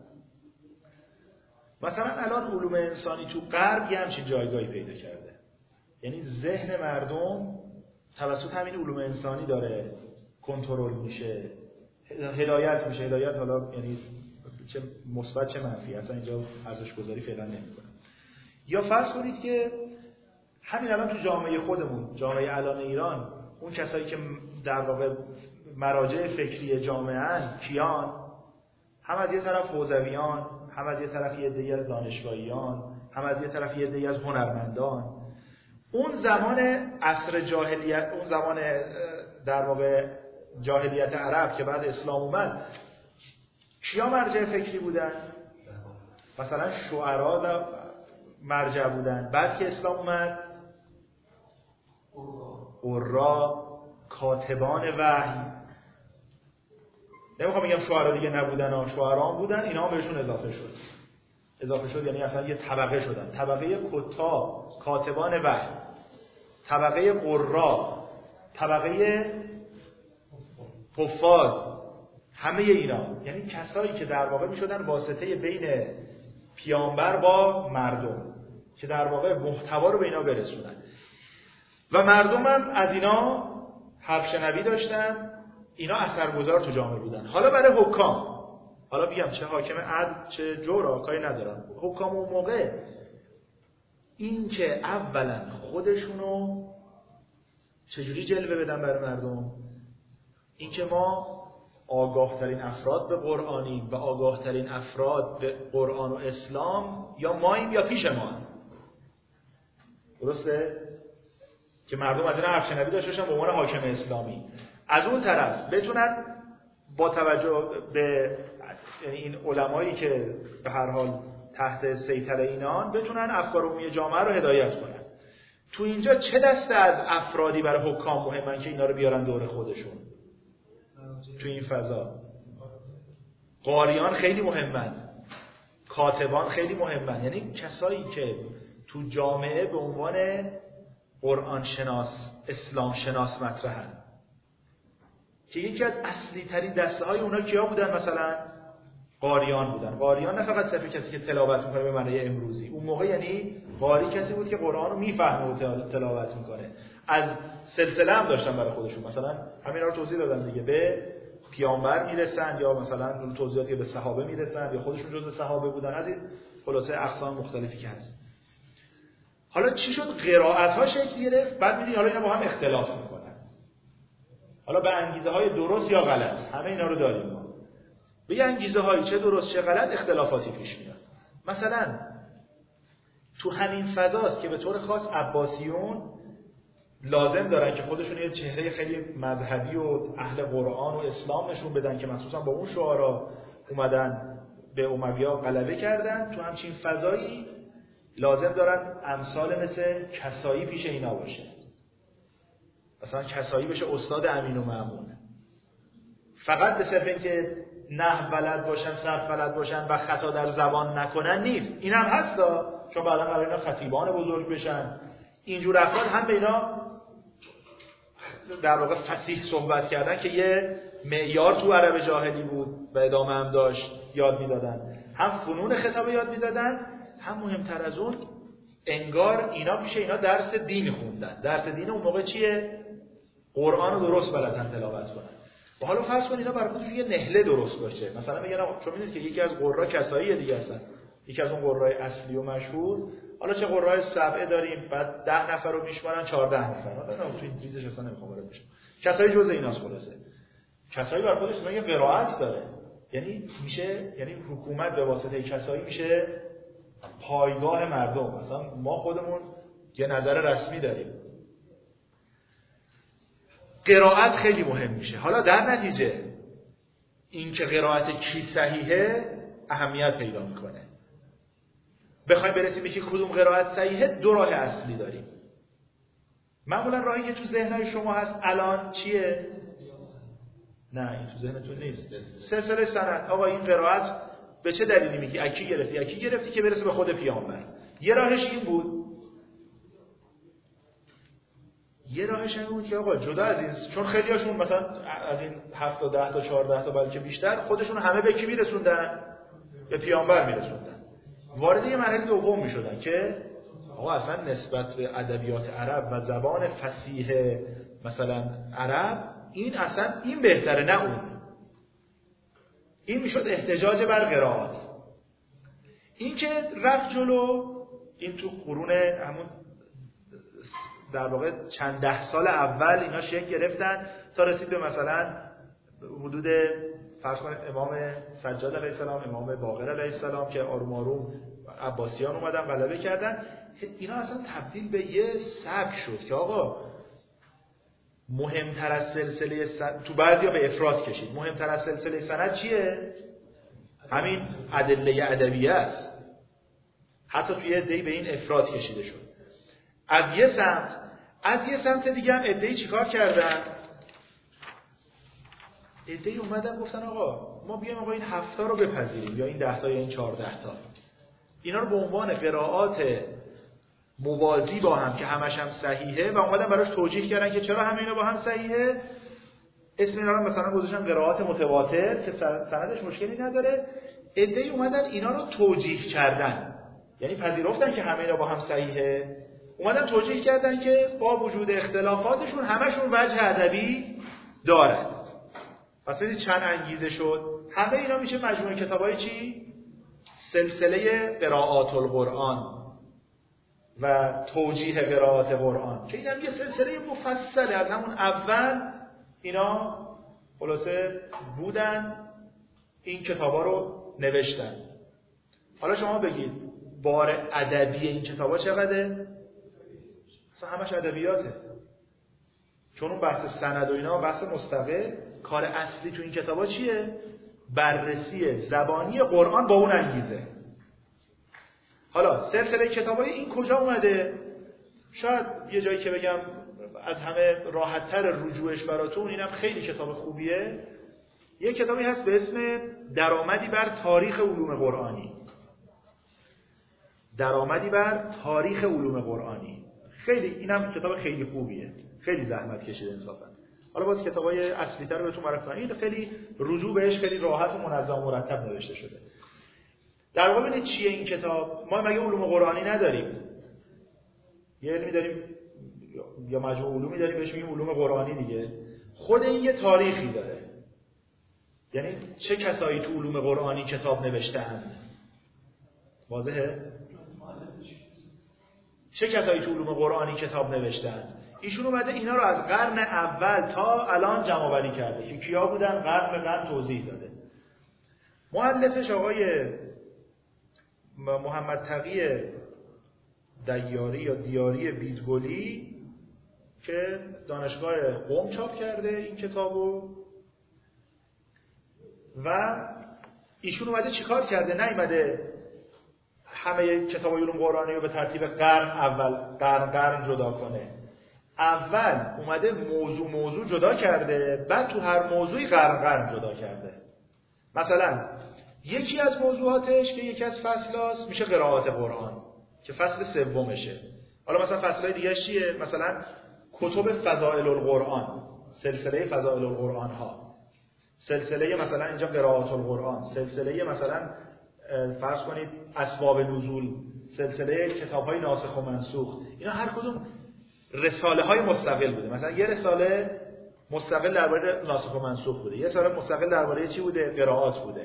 مثلا الان علوم انسانی تو غرب یه همچین جایگاهی پیدا کرده، یعنی ذهن مردم توسط همین علوم انسانی داره کنترل میشه، هدایت میشه. هدایت حالا یعنی چه مثبت چه منفی، اصلا اینجا ارزش گذاری فعلا نمیکنه. یا فرض کنید که همین الان تو جامعه خودمون، جامعه الان ایران، اون کسایی که در واقع مراجع فکری جامعه ان کیان؟ هم از یه طرف حوزویان، هم از یه طرف یه عده‌ای از دانشگاهیان، هم از یه طرف یه عده‌ای از هنرمندان. اون زمان عصر جاهلیت، اون زمان در واقع جاهلیت عرب که بعد اسلام اومد، کیا مرجع فکری بودن؟ مثلا شعرا مرجع بودن. بعد که اسلام اومد، قرا، کاتبان وحی. نمیخوام بگم شعرا دیگه نبودن ها، شعرا هم بودن، اینا هم بهشون اضافه شد، یعنی اصلا یه طبقه شدن. طبقه کتاب، کاتبان وحی، طبقه قرا، طبقه حفاظ، همه اینا یعنی کسایی که در واقع میشدن واسطه بین پیامبر با مردم، که در واقع محتوا رو به اینا برسونن. و مردم هم از اینا حرف شنوی داشتن، اینا اثرگذار تو جامعه بودن. حالا برای حکام، حالا میگم چه حاکم عدل چه جور، کاری ندارم، حکام اون موقع این که اولا خودشونو چجوری جلوه بدن برای مردم، این که ما آگاه ترین افراد به قرآنیم و آگاه ترین افراد به قرآن و اسلام یا ماییم یا پیش ما. درسته؟ که مردم از این حرف شنوی داشته باشن به عنوان حاکم اسلامی. از اون طرف بتونن با توجه به این علمایی که به هر حال تحت سیطره اینان بتونن افکار عمومی جامعه رو هدایت کنن. تو اینجا چه دسته از افرادی برای حکام مهمن که اینا رو بیارن دور خودشون؟ تو این فضا قاریان خیلی مهمن، کاتبان خیلی مهمن، یعنی کسایی که تو جامعه به عنوان قرآن شناس، اسلام شناس مطرحن. که یکی از اصلی ترین دسته های اونا کیا بودن؟ مثلا قاریان بودن. قاریان نه فقط صرف کسی که تلاوت میکنه به معنی امروزی، اون موقع یعنی قاری کسی بود که قرآن رو میفهمه و تلاوت میکنه. از سلسله هم داشتن برای خودشون، مثلا همینا رو توضیح دادم دیگه، به پیامبر میرسن یا مثلا توضیحاتی به صحابه میرسن یا خودشون جزء صحابه بودن، از این خلاصه اقسام مختلفی که هست. حالا چی شد؟ قرائت ها شکل گرفت. بعد می‌بینید حالا اینا با هم اختلاف میکنن، حالا به انگیزه های درست یا غلط، همه اینا رو داریم ما. به یه انگیزه های چه درست چه غلط اختلافاتی پیش میاد. مثلا تو همین فضاست که به طور خاص عباسیون لازم دارن که خودشون یه چهره خیلی مذهبی و اهل قرآن و اسلام نشون بدن، که مخصوصا با اون شعارا اومدن به اموی‌ها غلبه کردن. تو همچین فضایی لازم دارن امثال مثل کسایی پیش اینا باشه. مثلا کسایی بشه استاد امین و مأمون، فقط به صرف اینکه نحو بلد باشن، صرف بلد باشن و خطا در زبان نکنن نیست. این هم هستا، چون بعدا برای اینا خطیبان بزرگ بشن. اینجور افراد هم به اینا در واقع فصیح صحبت کردن که یه معیار تو عرب جاهلی بود و ادامه هم داشت یاد میدادن، هم فنون خطاب یاد میدادن، هم مهمتر از اون انگار اینا پیش اینا درس دین خوندن. درس دین اون موقع چیه؟ قرآن رو درست بلدن تلاوت کنن. و حالا فرض کن اینا برای خودشون یه نهله درست باشه، مثلا میگن چون میدونید که یکی از قرا کسایی دیگه هستن، یکی از اون قرای اصلی و مشهور. حالا چه قرای سبعه داریم، بعد 10 نفر رو میشمارن، 14 نفر. حالا تو این ریزش اصلا نمیخوام وارد بشم. کسایی جزء ایناست. خلاصه کسایی برای خودش یه قرائت داره، یعنی میشه، یعنی حکومت به واسطه کسایی میشه پایگاه مردم. مثلا ما خودمون یه نظر رسمی داریم. قرائت خیلی مهم میشه. حالا در نتیجه این که قرائت کی صحیحه اهمیت پیدا میکنه. بخوایم برسیم به که کدوم قرائت صحیحه، دو راه اصلی داریم. معمولا راهی که تو ذهنهای شما هست الان چیه؟ نه این تو ذهنتون نیست. سلسله سند. آقا این قرائت به چه دلیلی میگی؟ اکی گرفتی که برسه به خود پیامبر. یه راهش این بود. یه راهش این بود که آقا جدا از این، چون خیلی هاشون مثلا از این 7 تا 10 تا 14 تا بلکه بیشتر خودشون همه به کی میرسوندن؟ به پیامبر میرسوندن. وارد یه مرحله دوم میشدن که آقا اصلا نسبت به ادبیات عرب و زبان فصیح مثلا عرب این اصلا این بهتره نه اون. این میشد احتجاج بر قرائات. این که رفت جلو، این تو قرون همون در واقع چند ده سال اول اینا شکل گرفتن تا رسید به مثلا حدود فرض کنید امام سجاد علیه السلام، امام باقر علیه السلام که آروم آروم عباسیان اومدن غلبه کردن. اینا اصلا تبدیل به یه سبک شد که آقا مهمتر از سلسله تو بعضیا به افراد کشید. مهمتر از سلسله سند چیه؟ همین ادله ادبیه است. حتی توی عده‌ای به این افراد کشیده شد. از یه سمت دیگه هم عده‌ای چیکار کردن؟ عده‌ای اومدن گفتن آقا ما بیایم آقا این 7 تا رو بپذیریم یا این 10 تا یا این 14 تا. اینا رو به عنوان قرائات موازی با هم که همش هم صحیحه و اومدن براش توجیه کردن که چرا همه اینا با هم صحیحه. اسم اینا رو مثلا گذاشتن قرائات متواتر که سندش مشکلی نداره. عده‌ای اومدن اینا رو توجیه کردن، یعنی پذیرفتن که همه اینا با هم صحیحه، اومدن توجیه کردن که با وجود اختلافاتشون همشون وجه ادبی دارن. پس ببینید چند انگیزه شد. همه اینا میشه مجموعه کتابای چی؟ سلسله قرائات القرآن و توجیه قرائات قرآن که اینم یه سلسله مفصله. از همون اول اینا خلاصه بودن این کتابا رو نوشتن. حالا شما بگید بار ادبی این کتابا چقدره؟ اصلا همش ادبیاته. چون اون بحث سند و اینا بحث مستقل، کار اصلی تو این کتابا چیه؟ بررسی زبانی قرآن با اون انگیزه. حالا سلسله کتابای این کجا اومده؟ شاید یه جایی که بگم از همه راحت‌تر رجوعش براتون، اینم خیلی کتاب خوبیه. یه کتابی هست به اسم درآمدی بر تاریخ علوم قرآنی. درآمدی بر تاریخ علوم قرآنی. خیلی اینم کتاب خیلی خوبیه. خیلی زحمت کشیده انصافا. حالا باز کتابای اصلی‌تر رو بهتون معرفی کنم. این خیلی رجوع بهش خیلی راحت و منظم و مرتب نوشته شده. در واقع ببینید چیه این کتاب؟ ما مگه علوم قرآنی نداریم؟ یه علمی داریم یا مجموعه علومی داریم بهش میگیم علوم قرآنی دیگه. خود این یه تاریخی داره. یعنی چه کسایی تو علوم قرآنی کتاب نوشته‌اند؟ واضحه؟ چه کسایی تو علوم قرآنی کتاب نوشته‌اند؟ ایشون اومده اینا رو از قرن اول تا الان جمع‌آوری کرده که کیا بودن، قرن به قرن توضیح داده. مؤلفش آقای محمد تقی دیاری یا دیاری بیدگلی که دانشگاه قم چاپ کرده این کتابو. و ایشون اومده چیکار کرده؟ نیومده همه کتابای علوم قرآنی رو به ترتیب قرن اول قرن جدا کنه. اول اومده موضوع جدا کرده، بعد تو هر موضوعی قرن جدا کرده. مثلا یکی از موضوعاتش که یکی از فصلاست میشه قرائات قرآن که فصل سومشه. حالا مثلا فصلای دیگه چیه؟ مثلا کتب فضائل القرآن، سلسله فضائل القرآن ها، سلسله مثلا اینجا قرائات القرآن، سلسله مثلا فرض کنید اسباب نزول، سلسله کتاب‌های ناسخ و منسوخ. اینا هر کدوم رساله های مستقل بوده. مثلا یه رساله مستقل درباره ناسخ و منسوخ بوده، یه رساله مستقل درباره چی بوده؟ قرائات بوده.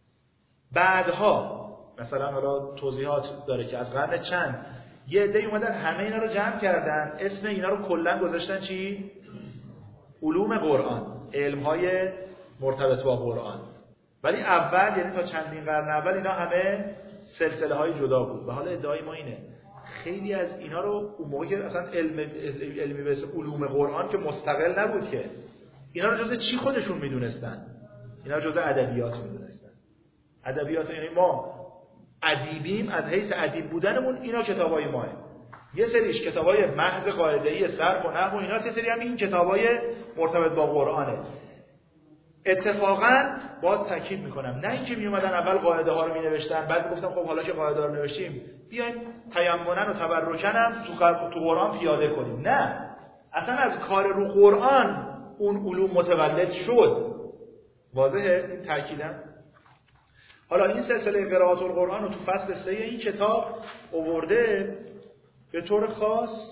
بعدها مثلا حالا توضیحات داره که از قرن چند یه عده‌ای اومدن همه اینا رو جمع کردن، اسم اینا رو کلا گذاشتن چی؟ علوم قرآن، علم‌های مرتبط با قرآن. ولی اول یعنی تا چندین قرن اول اینا همه سلسله‌های جدا بود. و حالا ادعای ما اینه خیلی از اینا رو اون موقع که اصلا علمی به اسم علوم قرآن که مستقل نبود که، اینا رو جزء چی خودشون میدونستن؟ اینا رو جزء ادبیات میدونستن. ادبیات یعنی ما ادیبیم، از حیث ادیب بودنمون اینا کتابای ماه. یه سریش کتابای محض قاعده‌ای صرف و نحو و اینا، یه سری هم این کتابای مرتبط با قرآنه. اتفاقا باز تاکید میکنم، نه اینکه میومدن اول قاعده ها رو مینوشتن بعد میگفتن خب حالا که قاعده ها رو نوشتیم بیایم تیمنا و تبرکن هم تو قرآن پیاده کنیم. نه، اصلا از کار رو قرآن اون علوم متولد شد. واضحه این تأکیدم. حالا این سلسله قرائات القرآن رو تو فصل 3 این کتاب آورده به طور خاص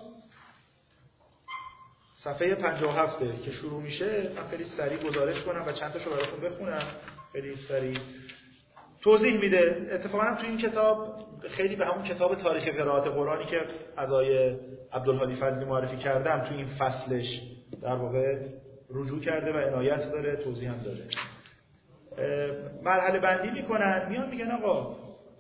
صفحه 57 که شروع میشه. من خیلی سریع گزارش کنم و چند تاشو براتون بخونم خیلی سریع. توضیح میده. اتفاقا تو این کتاب خیلی به همون کتاب تاریخ قرائات قرآنی که از آقای عبدالهادی فضلی معرفی کردم تو این فصلش در واقع رجوع کرده و عنایت داره، توضیح هم داره. مرحله بندی میکنن، میان میگن آقا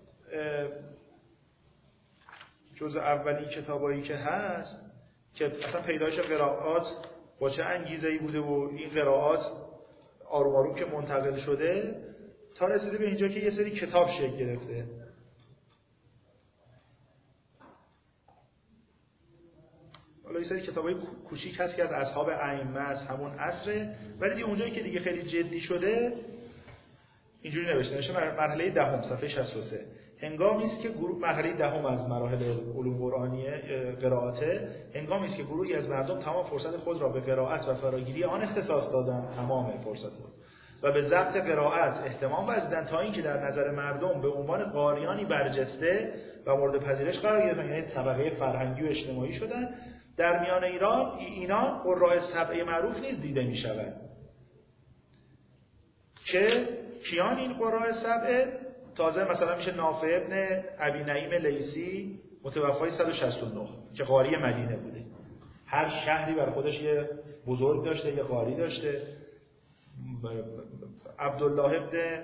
جزء اولین کتابایی که هست که اصلا پیدایش قرائات با چه انگیزه‌ای بوده و این قرائات آروم آروم که منتقل شده تا رسیده به اینجا که یه سری کتاب شکل گرفته. حالا یه سری کتابای کوچیک هست که از اصحاب ائمه است، همون عصره، ولی دیگه اونجایی که دیگه خیلی جدی شده اینجوری نوشته میشه. مرحله دهم صفحه 63 هنگامی است که گروه مرحله دهم از مراحل علوم قرآنی قرائته، هنگامی است که گروهی از مردم تمام فرصت خود را به قرائت و فراگیری آن اختصاص دادند، تمام فرصت و به ضبط قرائت اهتمام ورزیدند تا اینکه در نظر مردم به عنوان قاریانی برجسته و مورد پذیرش قرار گرفتند، یعنی طبقه فرهنگی و اجتماعی شدند. در میان اینا قراء سبعه معروف نیز دیده می شود که کیان این قراء سبعه؟ تازه مثلا میشه نافع ابن ابی نعیم لیثی متوفای 169 که قاری مدینه بوده. هر شهری بر خودش یه بزرگ داشته، یه قاری داشته. عبدالله ابن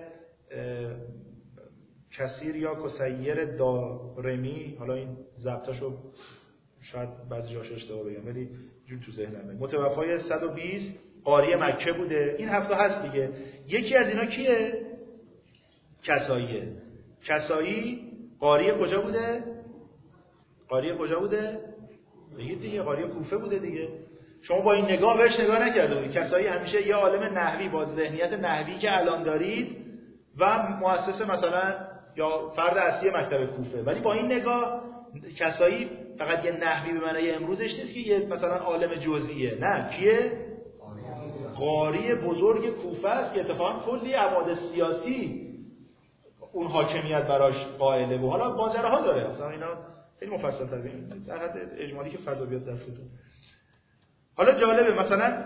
کثیر یا کسیر دارمی، حالا این ضبطاشو شاید بعضی جاشو اشتباه بگم ولی جور تو ذهنمه، متوفای 120 قاری مکه بوده. این هفته هست دیگه. یکی از اینا کیه؟ کساییه. کسایی قاری کجا بوده؟ قاری کجا بوده؟ بگید دیگه. قاری کوفه بوده دیگه. شما با این نگاه بهش نگاه نکرده بودید. کسایی همیشه یه عالم نحوی با ذهنیت نحوی که الان دارید و مؤسس مثلا یا فرد اصلی مکتب کوفه، ولی با این نگاه کسایی فقط یه نحوی به معنای امروزش نیست که یه مثلا عالم جزئیه. نه، کیه؟ قاری بزرگ کوفه است که اتفاقا کلی ابعاد سیاسی اون حاکمیت براش قائله و حالا ماجراها داره. اصلا اینا خیلی مفصل تر از این، در حد اجمالی که فضا بیاد دستتون. حالا جالبه مثلا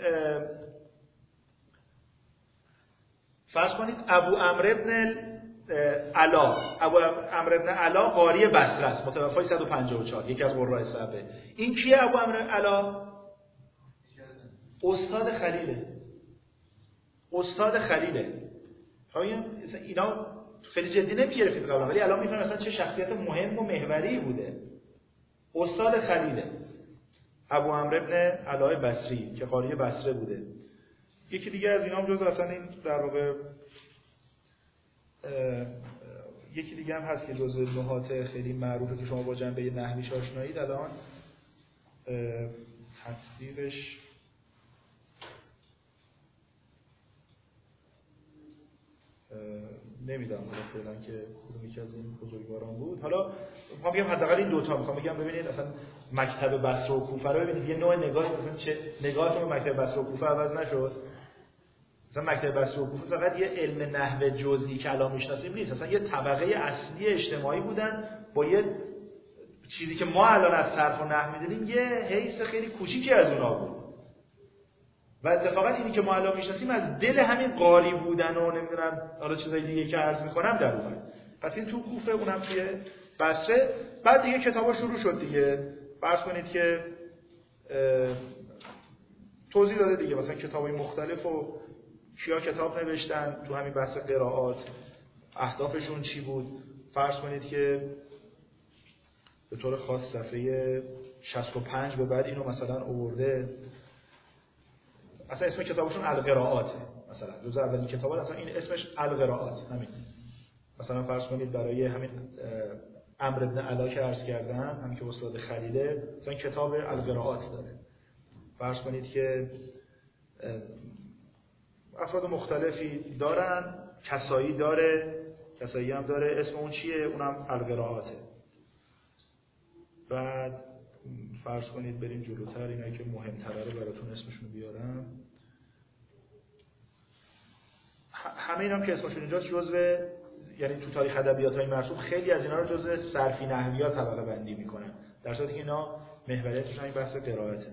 فرض کنید ابو عمرو بن علا قاری بصره است، متوفای 154، یکی از قراء سبعه. این کیه ابو عمرو علا؟ استاد خلیله. استاد خلیله. اینا خیلی جدی نمیگرفتید قبلا، ولی الان میفهمید مثلا چه شخصیت مهم و محوری بوده. استاد خلیله ابو عمرو بن علا بصری که قاری بصره بوده. یکی دیگه از اینا هم جز اصلا این در واقع یکی دیگه هم هست که جزء نحات خیلی معروفه که شما با جنبه نحویش آشنایید. الان تطبیقش نمیدونم فعلا که یکی از این بزرگواران بود. حالا میخوام بگم حداقل این دوتا میخوام بگم ببینید اصلا مکتب بصره و کوفه رو ببینید، یه نوع نگاهی مثلا چه نگاهتون به مکتب بصره و کوفه عوض نشد. مثلا مکتب بصره و کوفه فقط یه علم نحو جزئی که الان میشناسیم نیست، اصلا یه طبقه اصلی اجتماعی بودن با یه چیزی که ما الان از صرف و نحو میدونیم یه حیث خیلی کوچیکی از اونها بود. و اتفاقا اینی که ما الان میشناسیم از دل همین قاری بودن و نمیدونم حالا چیزای دیگه که عرض میکنم در اومد. پس این تو کوفه، اونم توی بصره. بعد دیگه کتابا شروع شد دیگه. فرض کنید که توضیح داده دیگه مثلا کتابای مختلف و کیا کتاب نوشتن تو همین بحث قرائات، اهدافشون چی بود. فرض کنید که به طور خاص صفحه 65 به بعد اینو مثلا آورده. اصلا اسم کتابشون القراءات، مثلا جزء اولین کتابات اصلا این اسمش القراءات همین. مثلا فرض کنید برای همین عمرو بن علا که عرض کردم، همین که استاد خلیله، مثلا کتاب القراءات داره. فرض کنید که افراد مختلفی دارن، کسایی داره، کسایی هم داره، اسم اون چیه؟ اونم القراءاته. بعد فرض کنید بریم جلوتر، اینایی که مهم‌تره رو براتون اسمشون بیارم. همه اینا که اسمشون اینجاست جزء، یعنی تو تاریخ ادبیات‌های مرسوم خیلی از اینا رو جزء صرفی نحویات طبقه بندی میکنن، در صورتی که اینا محوریتش همین بحث قرائته.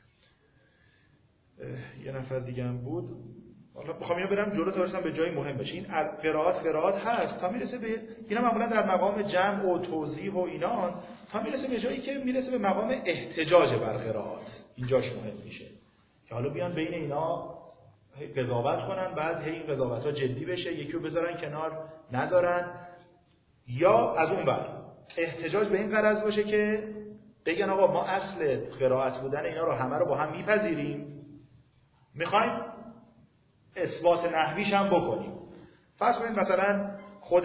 یه نفر دیگه هم بود، حالا بخوام اینو برم جلو تا برسم به جای مهم بشه. این قرائت هست تا میرسه به اینا معمولا در مقام جمع و توضیح و اینا، تا میرسه به جایی که میرسه به مقام احتجاج بر قرائات. اینجاش مهم میشه که حالا بیان بین اینا قضاوت کنن، بعد این قضاوت‌ها جدی بشه، یکیو بذارن کنار نذارن، یا از اون بر احتجاج به این غرض باشه که بگن آقا ما اصل قرائت بودن اینا رو همه رو با هم میپذیریم، میخوایم اثبات نحویش هم بکنیم. فرض کنید مثلا خود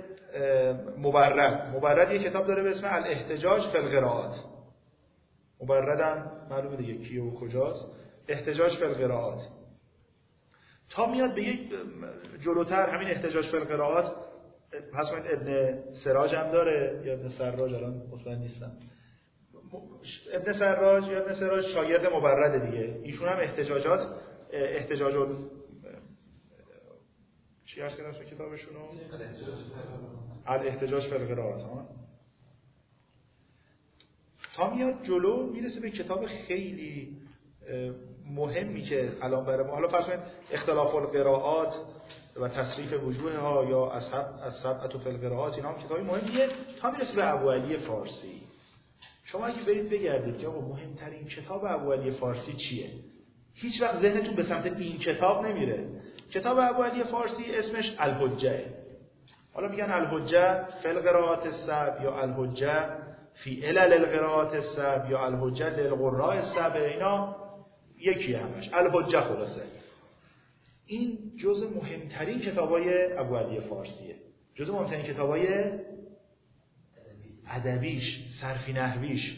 مبرد یه کتاب داره به اسم الاحتجاج فی القرائات. مبردم معلومه دیگه کیه و کجاست، احتجاج فی القرائات. تا میاد به یک جلوتر همین احتجاج فی القرائات، پس کنید ابن سراج هم داره یا ابن سراج، الان مطمئن نیستم، ابن سراج شاگرد مبرد دیگه، ایشون هم احتجاج چی هست که اسم کتابشونو؟ الاحتجاج فی القرائات. تا میاد جلو میرسه به کتاب خیلی مهمی که الان برای ما، حالا فرض کنید اختلاف القرائات و تصریف وجوه ها یا از سبعة فی القرائات، اینا هم کتابی مهمیه. تا میرسه به ابوعلی فارسی. شما اگه برید بگردید که آقا مهمترین کتاب ابوعلی فارسی چیه، هیچ وقت ذهنتون به سمت این کتاب نمیره. کتاب ابوعلی فارسی اسمش الحجه. حالا میگن الحجه فی القرائات السبع یا الحجه فی علل القرائات السبع یا الحجه للقراء السبع، اینا یکی همش الحجه. خلاصه این جزء مهمترین کتابای ابوعلی فارسیه، جزء مهمترین کتابای ادبیش، صرفی نحویش.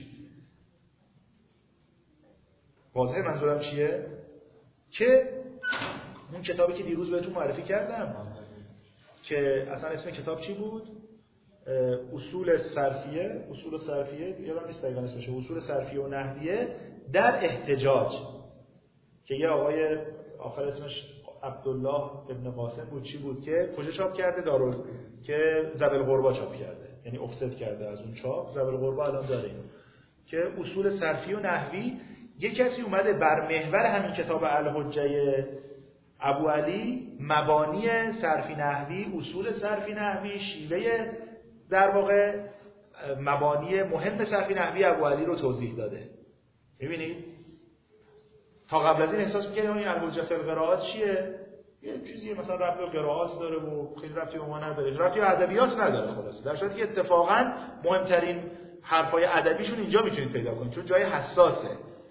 واضحه منظورم چیه؟ که اون کتابی که دیروز بهتون معرفی کردم که اصلا اسم کتاب چی بود؟ اصول صرفیه یادم نیست دقیقاً اسمش، اصول صرفیه و نحویه در احتجاج، که یه آقای آخر اسمش عبدالله ابن قاسم بود، چی بود که کجا چاپ کرده؟ که ذوی القربا چاپ کرده، یعنی افسد کرده از اون چاپ. ذوی القربا الان داره اینو که اصول صرفی و نحوی. یک کسی اومده بر محور همین کتاب الحجه ابوعلی مبانی صرفی نحوی، اصول صرفی نحوی، شیوه در واقع مبانی مهم صرفی نحوی ابوعلی رو توضیح داده. می‌بینید تا قبل از این احساس می‌کردیم این الحجه فی القرائات چیه؟ یه چیزی مثلا ربط به قرائات داره و خیلی ربطی به ما نداره، ربطی به ادبیات نداره. خلاصه در صورتی که اتفاقاً مهمترین حرفای ادبیشون اینجا میتونید پیدا کنید، چون جای حساسه.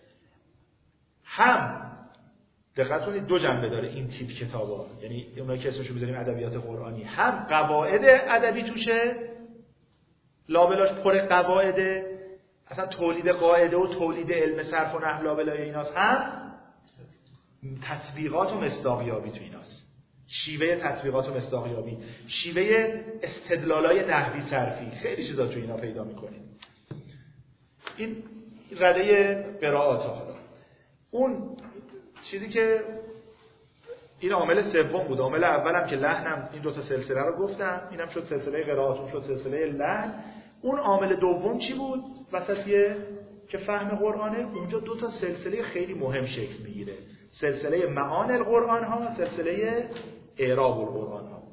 هم دقت کنید دو جنبه داره این تیپ کتابا، یعنی اونایی که اسمشو بذاریم ادبیات قرآنی، هم قواعد ادبی توشه، لابلاش پر قواعده، اصلا تولید قاعده و تولید علم صرف و نحو لابلای ایناست، هم تطبیقات و مصداقیابی تو ایناست، شیوه تطبیقات و مصداقیابی، شیوه استدلالای نحوی صرفی، خیلی چیزا تو اینا پیدا می‌کنید. این رده قرائات. حالا اون چیزی که این عامل سوم بود، عامل اولم که لحنم، این دو تا سلسله رو گفتم، اینم شد سلسله قرائات، اون شد سلسله لحن. اون عامل دوم چی بود وسطیه که فهم قرآنه؟ اونجا دو تا سلسله خیلی مهم شکل میگیره، سلسله معان القرآن ها، سلسله اعراب القرآن ها،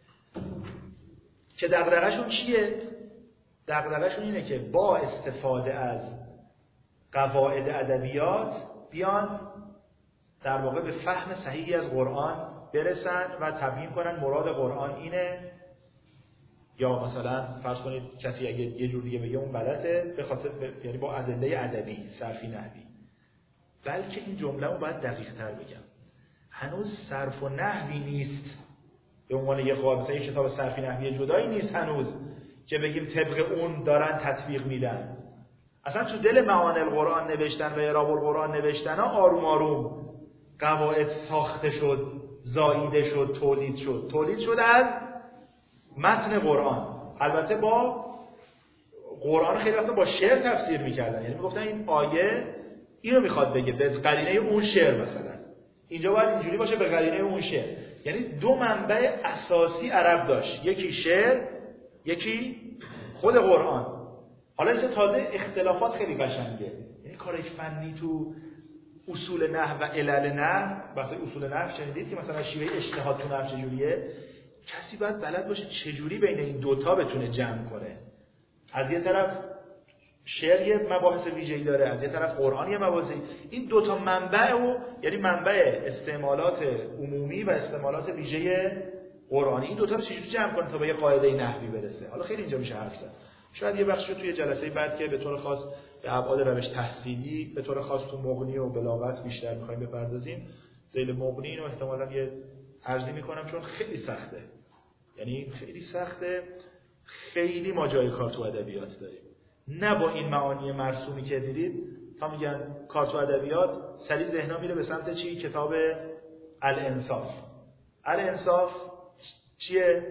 که دغدغه‌شون چیه؟ دغدغه‌شون اینه که با استفاده از قواعد ادبیات بیان در واقع به فهم صحیحی از قرآن برسن و تبیین کنن مراد قرآن اینه، یا مثلا فرض کنید کسی اگه یه جور دیگه بگه اون غلطه، به خاطر یعنی با ادله ادبی صرفی نحوی. بلکه این جمله رو باید دقیق تر بگم، هنوز صرف و نحوی نیست به عنوان یه قاعده، مثلا یه کتاب صرفی نحوی جدایی نیست هنوز که بگیم طبق اون دارن تطبیق میدن. اصلا تو دل معانی القرآن نوشتن و اعراب القرآن نوشتن ها آروم آروم قواعد ساخته شد، زاییده شد، تولید شد از متن قرآن، البته با قرآن خیلی وقتا با شعر تفسیر میکردن، یعنی میگفتن این آیه اینو میخواد بگه به قرینه اون شعر، مثلا اینجا باید اینجوری باشه به قرینه اون شعر. یعنی دو منبع اساسی عرب داشت، یکی شعر، یکی خود قرآن. حالا اینجا تازه اختلافات خیلی قشنگه، یعنی کار فنی تو اصول نحو و علل نحو. بحث اصول نحو شنیدید که مثلا شیوه اجتهاد تو نحو چجوریه؟ کسی باید بلد باشه چجوری بین این دوتا بتونه جمع کنه. از یه طرف شعر یه مباحث ویژه‌ای داره، از یه طرف قرآن یه مباحثی. این دوتا منبع یعنی منبع استعمالات عمومی و استعمالات ویژه قرآنی، این دوتا رو چجوری جمع کنه تا به یه قاعده نحوی برسه. حالا خیلی اینجا میشه حرف زد. شاید یه بخشی توی جلسه بعد که به طور خاص به ابعاد روش تحصیلی، به طور خاص تو مغنی و بلاغت بیشتر می‌خوایم بپردازیم. ذیل مغنی اینو احتمالاً یه عرضی می‌کنم چون خیلی سخته. یعنی خیلی سخته، خیلی ما جای کار تو ادبیات داریم. نه با این معانی مرسومی که دیدید تا میگن کار تو ادبیات، سریع ذهنا میره به سمت چی؟ کتاب الانصاف. الانصاف چیه؟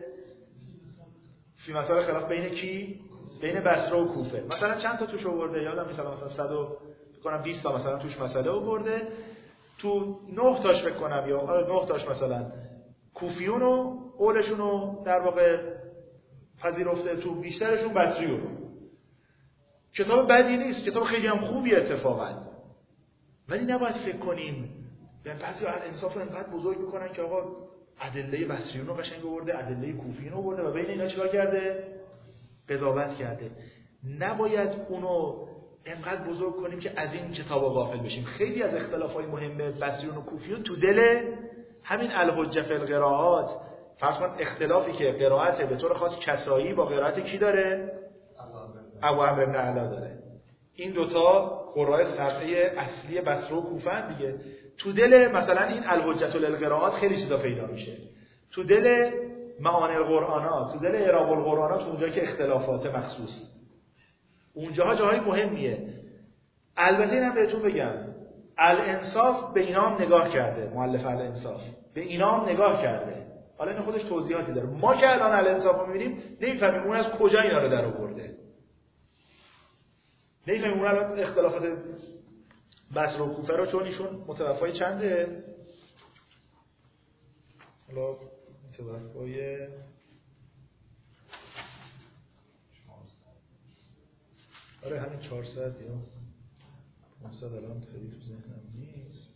فی مسائل خلاف بین کی؟ بین بصره و کوفه. مثلا چند تا توش آورده؟ یادم نیست، مثلا 100 فکر کنم 20 تا مثلا توش مسئله آورده. تو 9 تاش فکر کنم یا 9 تاش مثلا کوفیون و قولشون رو در واقع پذیرفته، تو بیشترشون بصریون. کتاب بدی نیست، کتاب خیلی هم خوبی اتفاقا، ولی نباید فکر کنیم یعنی بعضی الانصاف رو انقدر بزرگ میکنن که آقا ادله بصریون رو قشنگ آورده، ادله کوفیون رو آورده و بین اینا چیکار کرده؟ قضاوت کرده. نباید اونو انقدر بزرگ کنیم که از این کتابا غافل بشیم. خیلی از اختلافات مهم بصریون و کوفیون تو دل همین الحجه فی القراءات. فرض کن اختلافی که قرائت به طور خاص کسایی با قرائت کی داره؟ ابو عمرو بن علا داره. این دوتا قراء سبعه اصلی بصره و کوفه دیگه. تو دل مثلا این الحجه للقراءات خیلی چیزا پیدا میشه. تو دل معانی القرآنات، تو دل اعراب القرآنات، اونجایی که اختلافات مخصوص، اونجاها جاهای مهمیه. البته اینم بهتون بگم الانصاف به اینا هم نگاه کرده، مؤلف الانصاف به اینا هم نگاه کرده. حالا این خودش توضیحاتی داره. ما که الان الانصاف رو می‌بینیم نمی‌فهمیم اون از کجا اینا رو در آورده. نمی‌فهمیم اون الان اختلافات بصره و کوفه رو، چون ایشون متوفای چنده؟ حالا متوفای آره همین 400 یا 500 الان خیلی تو ذهنم نیست.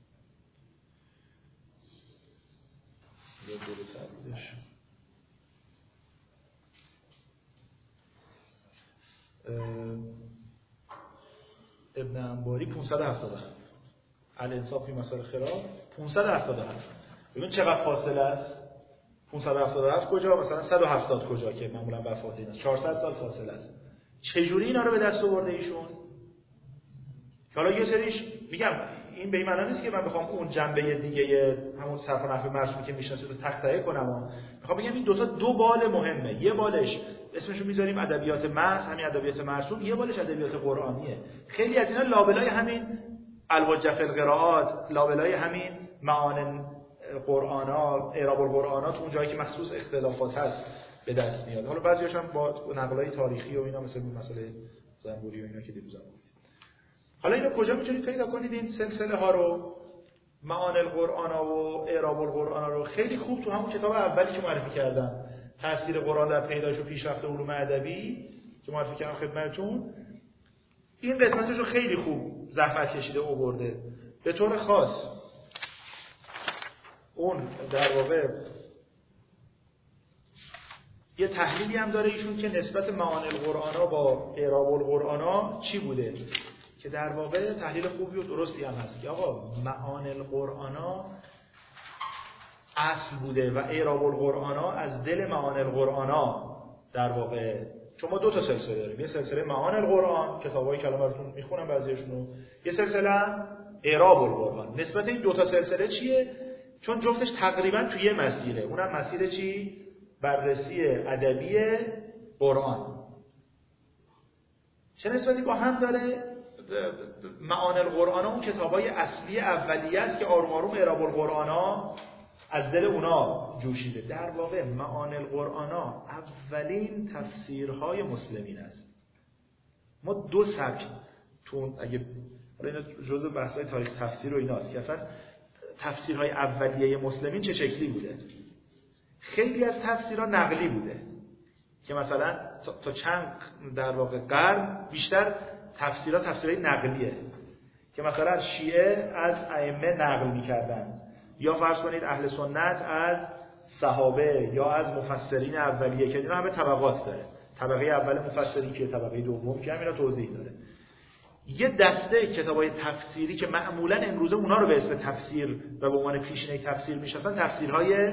یا دور تبدیلش ابن انباری 577 الانصاف فی مسائل خلاف 577. ببین چقدر فاصله است. 577 کجا؟ مثلا 170 کجا که معمولا وفات اینا 400 سال فاصله است. چجوری اینا رو به دست آورده ایشون؟ حالا یه سریش میگم این به این معنی نیست که من بخوام اون جنبه دیگه همون صرف و نحو مرسومی که میشناسید رو تخطئه کنم. میخوام بگم این دو بال مهمه. یه بالش اسمشو میذاریم ادبیات محض، همین ادبیات مرسوم، یه بالش ادبیات قرآنیه. خیلی از اینا لابلای همین الحجه فی القراءات، لابلای همین معانی قرآنا، اعراب القرآنات، اون جایی که مخصوص اختلافات هست به دست میاد. حالا بعضی‌هاش هم با نقلای تاریخی و اینا، مثل مسئله زنبوری و اینا که دیروز گفتیم. حالا اینو کجا میتونید پیدا کنید این سلسله ها رو؟ معانی القرآن و اعراب القرآن رو خیلی خوب تو همون کتاب اولی که معرفی کردم، تاثیر قرآن در پیدایش و پیشرفت علوم ادبی که معرفی کردم خدمتتون، این قسمتش رو خیلی خوب زحمت کشیده آورده. به طور خاص اون در واقع یه تحلیلی هم داره ایشون که نسبت معانی القرآن با اعراب القرآن چی بوده، که در واقع تحلیل خوبی و درستی هم هست که آقا معانی القرآن اصل بوده و اعراب القرآن از دل معانی القرآن در واقع. چون ما دو تا سلسله داریم، یه سلسله معانی القرآن کتابای کلام براتون میخونم بعضیاشونو، یه سلسله اعراب القرآن. نسبت این دو تا سلسله چیه؟ چون جفتش تقریبا توی یه مسیره. اونم مسیر چی؟ بررسی ادبی قرآن. چه نسبتی با هم داره؟ معانی القرآن اون کتابای اصلی اولیه است که آروم آروم اعراب القرآن از دل اونا جوشیده. در واقع معانی القرآن اولین تفسیرهای مسلمین است. ما دو سبک تو اگه اینا جزء بحث‌های تاریخ تفسیر و ایناست که اصلا تفسیرهای اولیه مسلمین چه شکلی بوده. خیلی از تفسیرها نقلی بوده که مثلا تا چند در واقع قرن بیشتر تفسیرها تفسیرهای نقلیه که مثلا شیعه از ائمه نقل می‌کردن یا فرض کنید اهل سنت از صحابه یا از مفسرین اولیه که اینا همه طبقات داره. طبقه اول مفسرین که طبقه دوم که اینا توضیح داره. یه دسته کتابای تفسیری که معمولاً امروزه اونا رو به اسم تفسیر و به عنوان پیشینه تفسیر میشناسن تفسیرهای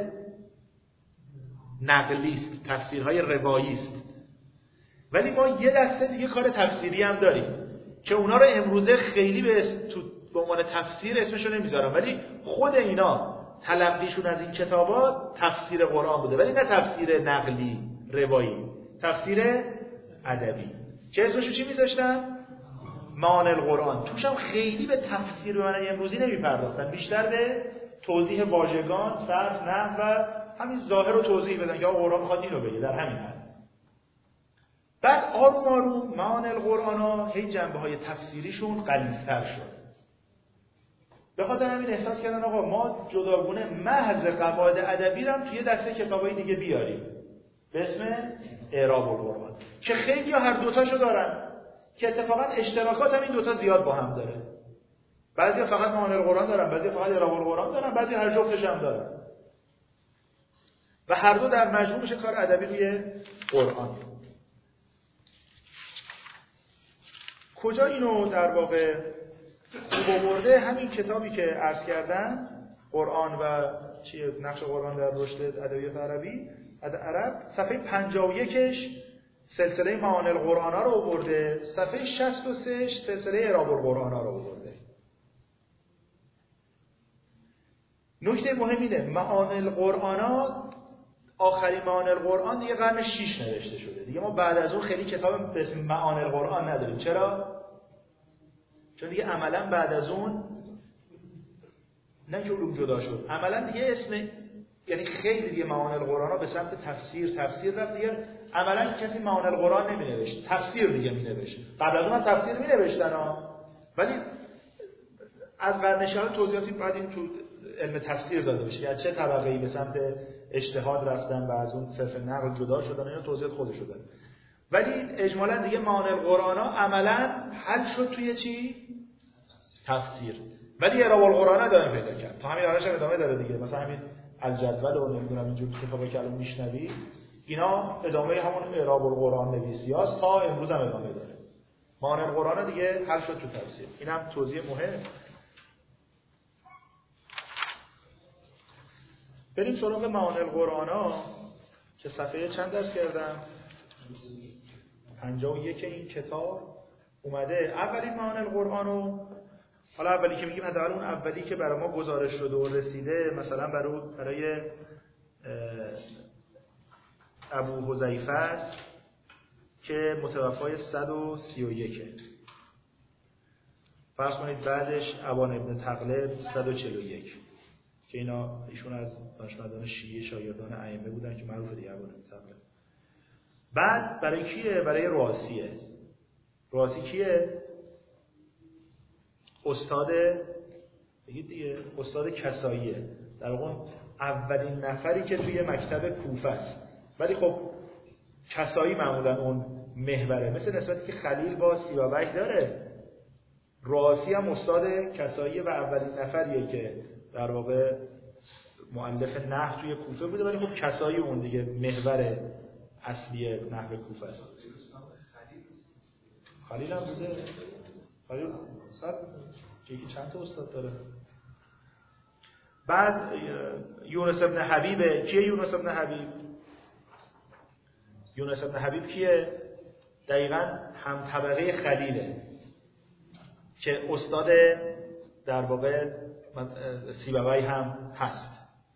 نقلی است، تفسیرهای روایی است. ولی ما یه دسته دیگه کار تفسیری هم داریم که اونا رو امروزه خیلی به عنوان تفسیر اسمشو نمیذارم، ولی خود اینا تلقیشون از این کتابا تفسیر قرآن بوده، ولی نه تفسیر نقلی روایی، تفسیر ادبی که اسمشو چی میذاشتن؟ معانی القرآن. توش هم خیلی به تفسیر به معنی امروزی نمیپرداختن، بیشتر به توضیح واژگان، صرف، نحو و همین ظاهر رو توضیح بدن که قرآن میخواد اینو بگه در همین حد. بعد آروم آروم معانی القرآن ها هی جنبه های تفسیریشون غلیظتر شد. به خاطر همین احساس کردن آقا ما جداگونه محض قواعد ادبی رو هم توی دسته کتابای دیگه بیاریم به اسم اعراب القرآن که خیلی ها هر دوتاشو دارن که اتفاقا اشتراکات هم این دوتا زیاد با هم داره. بعضیا فقط معانی القرآن دارن، بعضیا فقط اعراب القرآن دارن، بعضیا هر جفتش هم دارن و هر دو در مجموع میشه کار ادبی روی قرآن. کجا اینو در واقع آورده؟ همین کتابی که عرض کردم، قرآن و نقش قرآن در رشد ادبیات عرب، صفحه 51ش سلسله معانی القرآن ها رو آورده، صفحه 63 سلسله اعراب القرآن ها رو آورده. نکته مهم اینه معانی القرآن ها، آخرین معانی القرآن دیگه قرن 6 نوشته شده. دیگه ما بعد از اون خیلی کتاب به اسم معانی القرآن نداریم. چرا؟ چون دیگه عملا بعد از اون نه که علوم جدا شد، عملا دیگه اسم، یعنی خیلی دیگه معانی القرآن ها به سمت تفسیر رفت. دیگه عملا کسی معانی القرآن نمی‌نوشت، تفسیر دیگه می‌نوشت. قبل از اون هم تفسیر می‌نوشتن ها، ولی از قرن 6 توضیحاتی بعد این تو علم تفسیر داده بشه که چه طبقه‌ای به سمت اجتهاد رفتن و از اون صرف نقل جدا شدن، اینا توضیحات خودش داره. ولی اجمالاً دیگه معانی القرآن ها عملاً حل شد توی چی؟ تفسیر. ولی اعراب القرآن ادامه پیدا کرد. تا همین الانش هم ادامه داره دیگه. مثلا همین الجدول و نمیدونم اینجور کتابایی که الان میشنوی، اینا ادامه همون اعراب القرآن نویسیاست، تا امروز هم ادامه داره. معانی القرآن دیگه حل شد تو تفسیر. اینم توضیح مهم. بریم سراغ معانی القرآن ها که صفحه چند درس کردم؟ 51 این کتاب اومده. اولین معانی القرآن رو، حالا اولی که میگیم حداقل اون اولی که برای ما گزارش شده و رسیده، مثلا برای ابو حذیفه است که متوفای 131. فرض کنید بعدش ابان ابن تغلب 141 که ایشون از دانشمندان شیعه شاگردان ائمه بودن که معروفه دیگه ابان ابن تغلب. بعد برای کیه؟ برای راسیه. راسی کیه؟ استاد دیگه استاد کساییه، در واقع اولین نفری که توی مکتب کوفه است. ولی خب کسایی معمولا اون محوره، مثل نسبتی که خلیل با سیبویه داره. راسی هم استاد کسایی و اولین نفریه که در واقع مؤلف نحو توی کوفه بوده، ولی خب کسایی اون دیگه محور اصلی نحو کوفه است. خلیل هم بوده. خلیل یکی چند تا استاد داره. بعد یونس ابن حبیب. کیه یونس ابن حبیب؟ یونس ابن حبیب کیه؟ دقیقاً هم طبقه خلیله که استاد در واقع سیبویه هم هست.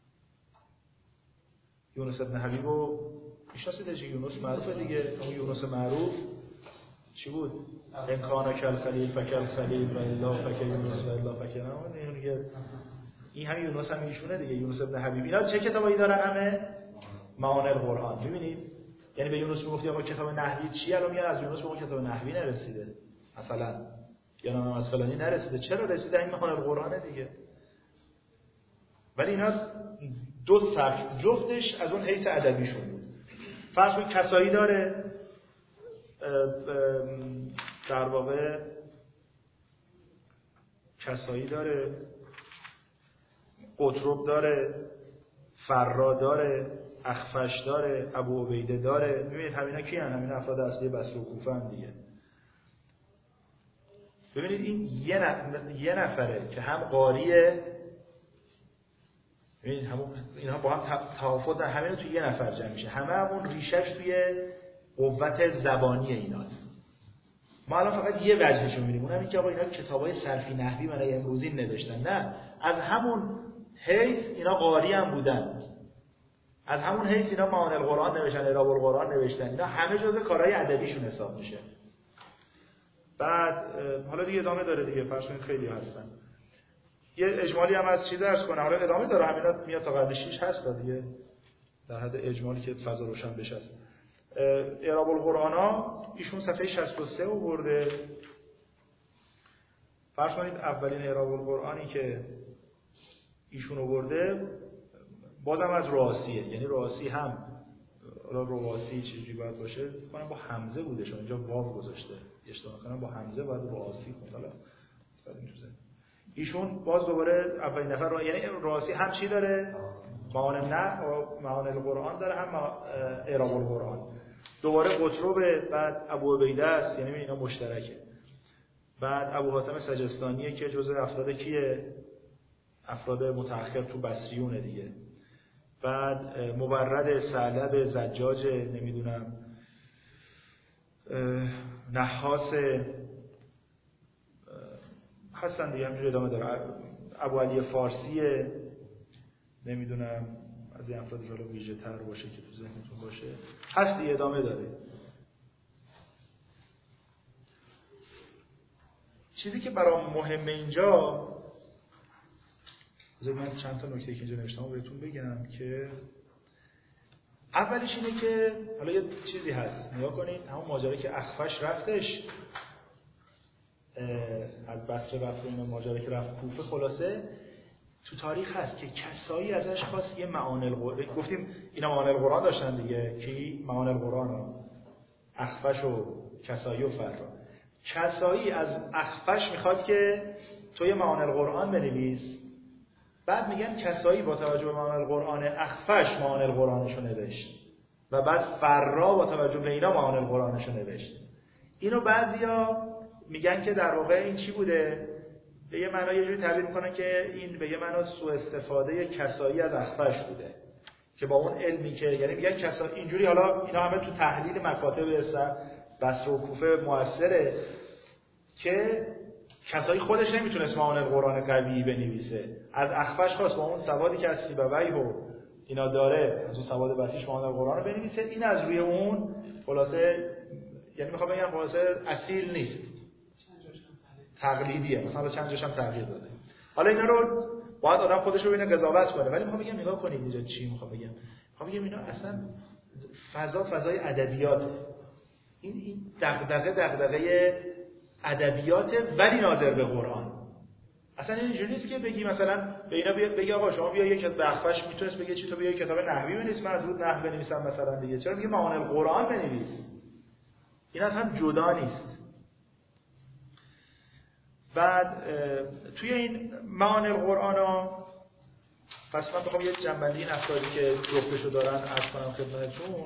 یونس ابن حبیب رو میشناسید؟ یونس معروفه دیگه. اون یونس معروف چی بود؟ امکان کل خلیل فکل خلیل و الا فکل یونس و الا فکل این همین یونس هم ایشونه دیگه. یونس ابن حبیب. اینا چه کتابایی دارن؟ همه معانی القرآن. میبینید یعنی به یونس میگفتی آقا کتاب نحوی چیه، الان میگن از یونس به اون کتاب نحوی نرسیده مثلا، یا نام از فلانی نرسیده. چرا رسیده؟ این معانی القرآنه دیگه. ولی اینا دو سبک، جفتش از اون حیث ادبیشون بود. فرض کنید کسایی داره، در واقع کسایی داره، قطرب داره، فرا داره، اخفش داره، ابو عبیده داره. ببینید همینا کی هستن؟ همین افراد اصلی بصره و کوفه هم دیگه. ببینید این یه نفره که هم قاریه، ببینید اینها با هم توافق دارن، همین توی یه نفر جمع میشه، همون ریشش توی قوت زبانی ایناست. ما الان فقط یه وجهش رو می‌بینیم، اونم اینه که آقا اینا کتابای صرفی نحوی برای امروزی نوشتن. نه، از همون حیث اینا قاری هم بودن، از همون حیث اینا معانی القرآن نوشتن، اعراب القرآن نوشتن، اینا همه جزء کارهای ادبیشون حساب میشه. بعد حالا دیگه ادامه داره دیگه، فرض کنید خیلی هستن. یه اجمالی هم از چیز درس کنه، حالا ادامه داره، همینا میاد تا قبل 6 هست دیگه، در حد اجمالی که فضا روشن بشه است. اعراب القرآن ایشون صفحه 63 آورده. فرض کنید اولین اعراب القرآنی که ایشون آورده بازم از رؤاسیه، یعنی رؤاسی هم رؤاسی چجوری باید باشه؟ فکر کنم با همزه بوده، چون اینجا واو گذاشته، اشتباه کنم با همزه باید رؤاسی خوند. حالا ایشون باز دوباره اولین نفر یعنی رؤاسی هم چی داره؟ معانی القرآن داره، هم اعراب القرآن. دوباره قطرب، بعد ابو عبیده است، یعنی اینا مشترکه. بعد ابو حاتم سجستانیه که جزء افراد کیه؟ افراد متأخر تو بصریونه دیگه. بعد مبرد، ثعلب، زجاج، نمیدونم نحاس هستن دیگه، همینجوری ادامه داره. ابو علی فارسیه، نمیدونم از این افرادی که حالا ویژه تر باشه که تو ذهنتون باشه هست دیگه، ادامه داره. چیزی که برام مهمه اینجا، من چند تا نکته که اینجا نوشتم بهتون بگم که اولیش اینه که حالا یه چیزی هست، نگاه کنید همون ماجرایی که اخفش رفتش از بصره رفت و اینا، ماجرایی که رفت کوفه، خلاصه تو تاریخ هست که کسایی ازش خواست یه معانی القرآن، گفتیم اینا معانی القرآن داشتن دیگه، کی معانی القرآن ها؟ اخفش و کسایی و فرا. کسایی از اخفش میخواد که تو یه معانی القرآن بنویس، بعد میگن کسایی با توجه به معانی القرآن اخفش معانی القرآنشو نوشت و بعد فرا با توجه به اینا معانی القرآنشو نوشت. اینو بعضیا میگن که در واقع این چی بوده؟ به یه معنا یه جوری تعبیر میکنن که این به یه معنا سوء استفاده کسایی از اخفش بوده، که با اون علمی که یعنی میگن کسایی اینجوری، حالا اینا همه تو تحلیل مکاتب بصره و کوفه موثره که کسایی خودش نمیتونست معانی القرآن قوی بنویسه، از اخفش خواست با اون سوادی که از سیبویه و اینا داره، از اون سواد بسیش معانی القرآن رو بنویسه. این از روی اون خلاصه، یعنی میخوام بگم خلاصه اصیل نیست، تقلیدیه، مثلا چند جاش هم تغییر داده. حالا اینا رو باید آدم خودش رو ببینه قضاوت کنه، ولی میخوام بگم نگاه کنید اینجا چی میخوام بگم. میخوام بگم اینا اصلا فضای ادبیاته. این دغدغه ادبیات ولی ناظر به قرآن. اصلا اینجوری نیست که بگی مثلا به اینا بگی آقا شما بیا یک بخفش میتونست بگی چی، تو بیا یک کتاب نحوی بنویس، من از اون نحو بنویسم مثلا دیگه، چرا میگه معانی القرآن بنویس؟ این اصلا جدا نیست. بعد توی این معانی القرآن ها، پس من بخوام یه جنبندی این افرادی که جفتشو دارن عرض کنم خدمتتون.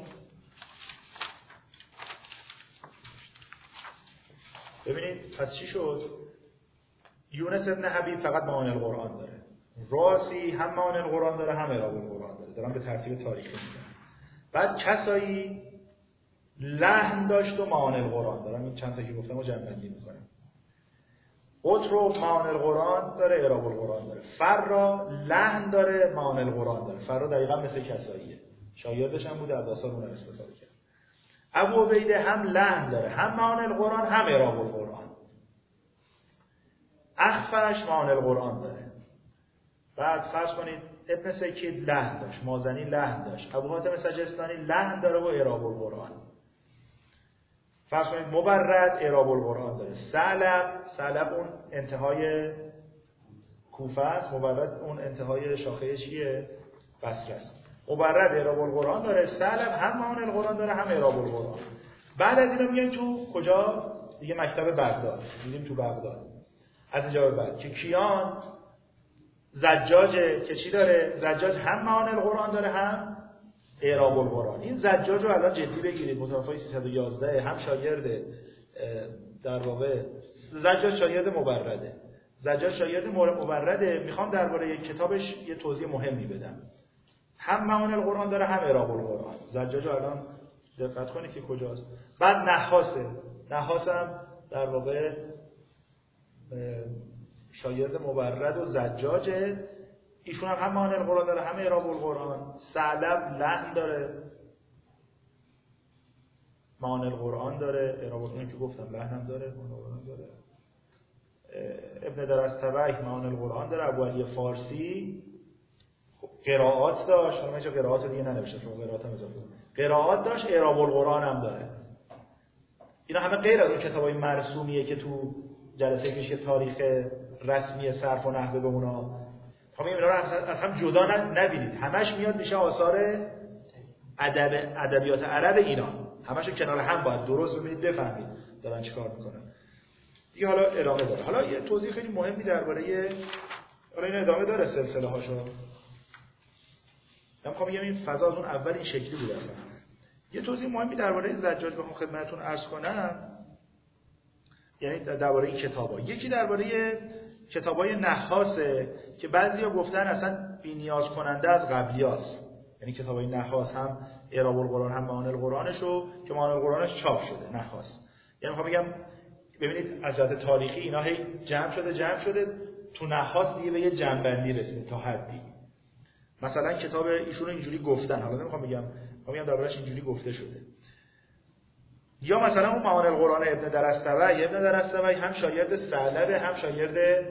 ببینید پس چی شد؟ یونس ابن حبیب فقط معانی القرآن داره، رؤاسی هم معانی القرآن داره هم اعراب القرآن داره، دارم به ترتیب تاریخی میگم. بعد کسایی لحن داشت و معانی القرآن دارم، این چند تا که گفتم رو جمع‌بندی میکنم. قطرب معانی القرآن داره، اعراب القرآن داره. فرا لحن داره، معانی القرآن داره. فرا دقیقاً مثل کساییه، شاگردش هم بوده، از آثار اون استفاده کرد. ابو عبیده هم لحن داره، هم معانی القرآن هم اعراب القرآن. اخفش معانی القرآن داره. بعد فرض کنید ابن سکید لحن داشت، مازنی لحن داشت، ابو حاتم سجستانی لحن داره و اعراب القرآن. فرض کنید مبرد اعراب القرآن داره. ثعلب اون انتهای کوفه است، مبرد اون انتهای شاخه چیه؟ بصره است. مبرد اعراب القرآن داره، ثعلب هم معانی القرآن داره هم اعراب القرآن. بعد از اینو میایم تو کجا؟ دیگه مکتب بغداد. میریم تو بغداد. از اینجا به بعد که کیان زجاجه که چی داره؟ زجاج هم معانی القرآن داره هم اعراب القرآن. این زجاج رو الان جدی بگیرید، متوفای 311 هم شاگرد در واقع زجاج شاگرد مبرده. زجاج شاگرد مبرده. میخوام درباره کتابش یه توضیح مهمی بدم. هم معانی القرآن داره هم اعراب القرآن. زجاج الان دقت کنید که کجاست. بعد نحاس هم در واقع شاگرد مبرد و زجاجه. ایشون هم معانی القرآن داره هم اعراب القرآن. ثعلب لحن داره، معانی القرآن داره، اعراب القرآن که گفتم لحن هم داره، معانی القرآن داره. ابن درستوی معانی القرآن داره. ابو علی فارسی قرائات داشت، حالا من اینجا قرائات دیگه ننوشتم چون قرائات هم اضافه کنم. قرائات داشت، اعراب القرآن هم داره. اینا همه غیر از اون کتابای مرسومیه که تو جلسه پیش که تاریخ رسمی صرف و نحو به اونا خب اینا رو از هم جدا نبینید. همش میاد میشه آثار ادبیات عرب اینا. همشو کنار هم باید درست ببینید بفهمید دارن چیکار میکنن. دیگه حالا ادامه داره. حالا یه توضیح خیلی مهمی درباره حالا این ادامه داره سلسله هاشو. من میخوام بگم این فضا از اون اول این شکلی بود اصلا. یه توضیح مهمی درباره زجاج بخوام خدمتتون عرض کنم، یعنی درباره این کتابا. یکی درباره کتابای نحاسه که بعضیا گفتن اصلا بی‌نیاز کننده از قبلیاست. یعنی کتابای نحاس هم اعراب القرآن هم معانی القرآنشو که معانی القرآنش چاپ شده نحاس. یعنی میخوام بگم ببینید از جهت تاریخی اینا هی جمع شده تو نحاس دیگه به یه جمع‌بندی رسیده تا حدی. مثلا کتاب ایشون اینجوری گفتن، حالا نمیخوام بگم دربارش اینجوری گفته شده. یا مثلا اون معانی القرآن ابن درستوی هم شاگرد ثعلبه هم شاگرد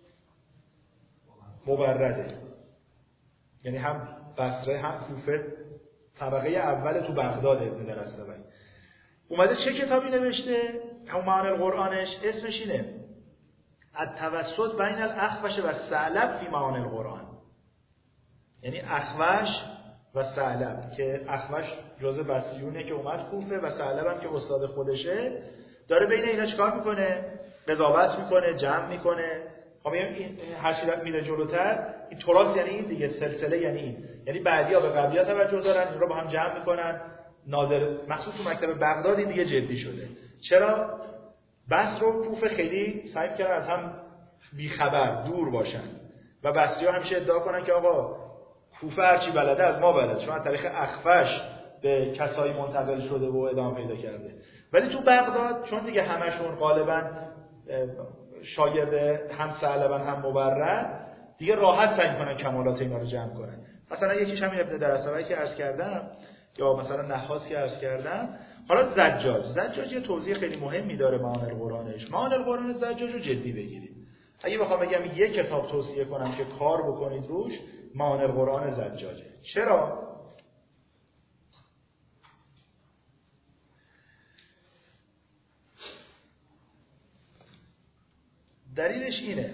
مبرده، یعنی هم بصره هم کوفه، طبقه اول تو بغداد ابن درستوی. اومده چه کتابی نوشته؟ هم معانی القرآنش اسمش اینه التوسط بین الاخفش و ثعلب فی معانی القرآن. یعنی اخفش و ثعلب که اخفش جزء بصریونه که اومد کوفه و ثعلب هم که استاد خودشه، داره بین اینا چیکار میکنه؟ قضاوت میکنه، جمع میکنه. خب هر چی میره جلوتر این تراث یعنی این دیگه، سلسله یعنی این، یعنی بعدیا به قبلی‌ها توجه دارن، این رو با هم جمع میکنن. ناظر مخصوص تو مکتب بغداد این دیگه جدی شده. چرا؟ بصره و کوفه خیلی سعی کردن از هم بیخبر دور باشن و بصری‌ها همیشه ادعا کنن که آقا کوفه هرچی بلده از ما بلده، چون از طریق اخفش به کسایی منتقل شده و ادامه پیدا کرده. ولی تو بغداد چون دیگه همشون غالبا شاگرد هم ثعلبن هم مبرد، دیگه راحت سعی کنن کمالات اینا رو جمع کنن. مثلا یکیش همین ابن درستوی که عرض کردم، یا مثلا نحاس که عرض کردم. حالا زجاج یه توضیح خیلی مهمی داره معانی القرآنش. معانی القرآن زجاج رو جدی بگیرید. اگه بخوام بگم یک کتاب توصیه کنم که کار بکنید روش، معانی القرآن زجاجه. چرا؟ دلیلش اینه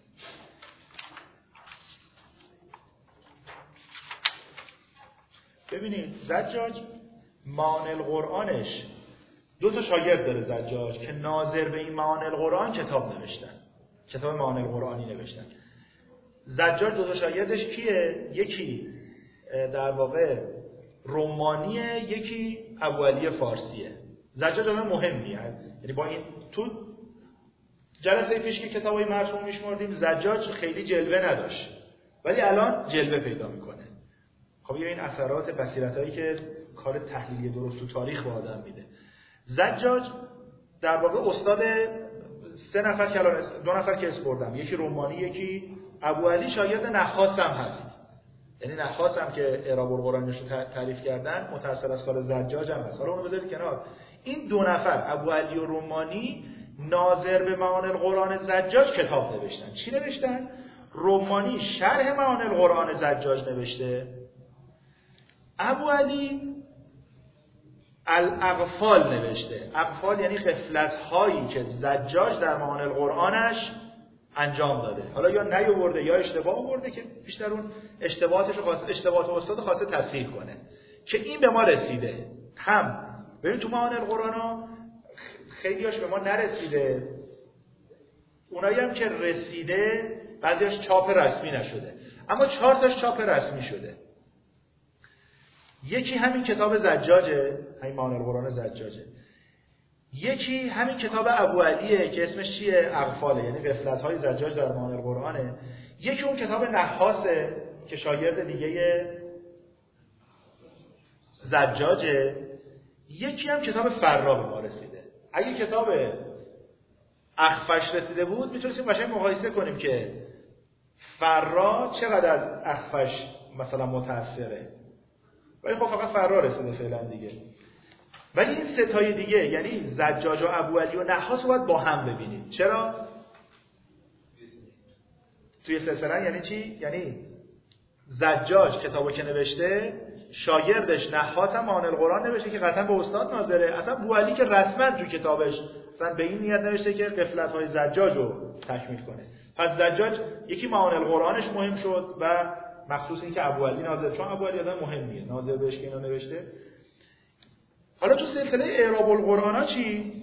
ببینید زجاج معانی القرآنش دو تا شاگرد داره زجاج که ناظر به این معانی القرآن کتاب نوشتن، کتاب معانی القرآنی نوشتن. زجاج دو تا شاگردش کیه؟ یکی در واقع رومانیه، یکی ابوعلی فارسیه. زجاج آدم مهمیه، یعنی با این تو جلسه پیش که کتابای مرسوم میشمردیم زجاج خیلی جلوه نداشت ولی الان جلوه پیدا میکنه. خب این اثرات بصیرتایی که کار تحلیلی درست تو تاریخ به آدم میده. زجاج در واقع استاد سه نفر که الان دو نفر که اسپردم، یکی رومانی یکی ابوعلی، شاگرد نحاس هم هست. یعنی نحاس هم که اعراب القرآنش رو تعریف کردن متأثر از کار زجاج هم هست. حالا اونو بذارید کنار. این دو نفر ابوعلی و رومانی ناظر به معانی القرآن زجاج کتاب نوشتن. چی نوشتن؟ رمانی شرح معانی القرآن زجاج نوشته، ابوعلی الاغفال نوشته. اغفال یعنی غفلت‌هایی که زجاج در معانی القرآنش انجام داده، حالا یا نیاورده یا اشتباه آورده که بیشتر اون اشتباهات استاد خواسته تصحیح کنه که این به ما رسیده. هم ببین تو معانی القرآن خیلیاش به ما نرسیده، اونایی هم که رسیده بعضیاش چاپ رسمی نشده، اما 4 تاش چاپ رسمی شده. یکی همین کتاب زجاجه، همین معانی القرآن زجاجه. یکی همین کتاب ابوعلیه که اسمش چیه؟ اغفاله، یعنی غفلت‌های زجاج در معانی القرآنه. یکی اون کتاب نحاسه که شاگرد دیگه زجاجه. یکی هم کتاب فرا به ما رسیده. اگه کتاب اخفش رسیده بود میتونستیم قشنگ مقایسه کنیم که فرا چقدر از اخفش مثلا متأثره، ولی خب فقط فرا رسیده فعلا دیگه. ولی این 3 تای دیگه یعنی زجاج و ابوعلی و نحاس رو باید با هم ببینید. چرا؟ توی سلسله یعنی چی؟ یعنی زجاج کتابو که نوشته، شاگردش نحاس هم معانی القرآن نوشته که قطعا به استاد ناظره. اصلا ابوعلی که رسما تو کتابش مثلا به این نیت نوشته که غفلت‌های زجاج رو تکمیل کنه. پس زجاج یکی معانی القرآنش مهم شد و مخصوص این که ابوعلی ناظر، چون ابوعلی آدم مهمیه، ناظر بهش که اینو نوشته. حالا تو سلسله اعراب القرآن چی؟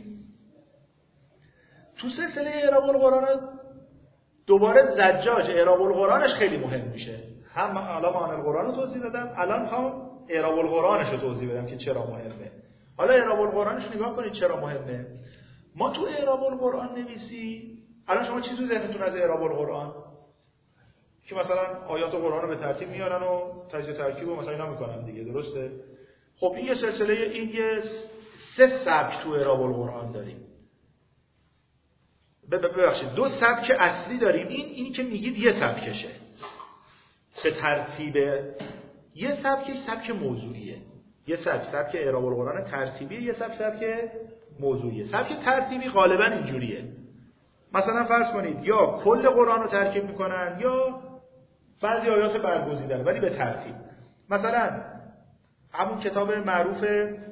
تو سلسله اعراب القرآن دوباره زجاج اعراب القرآنش خیلی مهم میشه. هم الان معانی القرآن رو توضیح دادم، الان میخوام اعراب القرآنش رو توضیح بدم که چرا مهمه. حالا اعراب القرآنش نگاه کنید چرا مهمه. ما تو اعراب القرآن نویسی، الان شما چی تو ذهنتون از اعراب القرآن؟ که مثلا آیات قرآن رو به ترتیب میارن و تجزیه ترکیب و مثلا اینا میکنن دیگه، درسته؟ خب این یه سلسله، این یه 3 سبک تو اعراب القرآن داریم. ببخشید 2 سبک اصلی داریم. اینی که میگید یه سبکشه به ترتیب، یه سبک موضوعیه، یه سبک اعراب القرآن ترتیبیه، یه سبک موضوعیه. سبک ترتیبی غالبا اینجوریه، مثلا فرض کنید یا کل قرآن رو ترکیب میکنن یا بعضی آیات برگزیدن ولی به ترتیب. مثلا همون کتاب معروف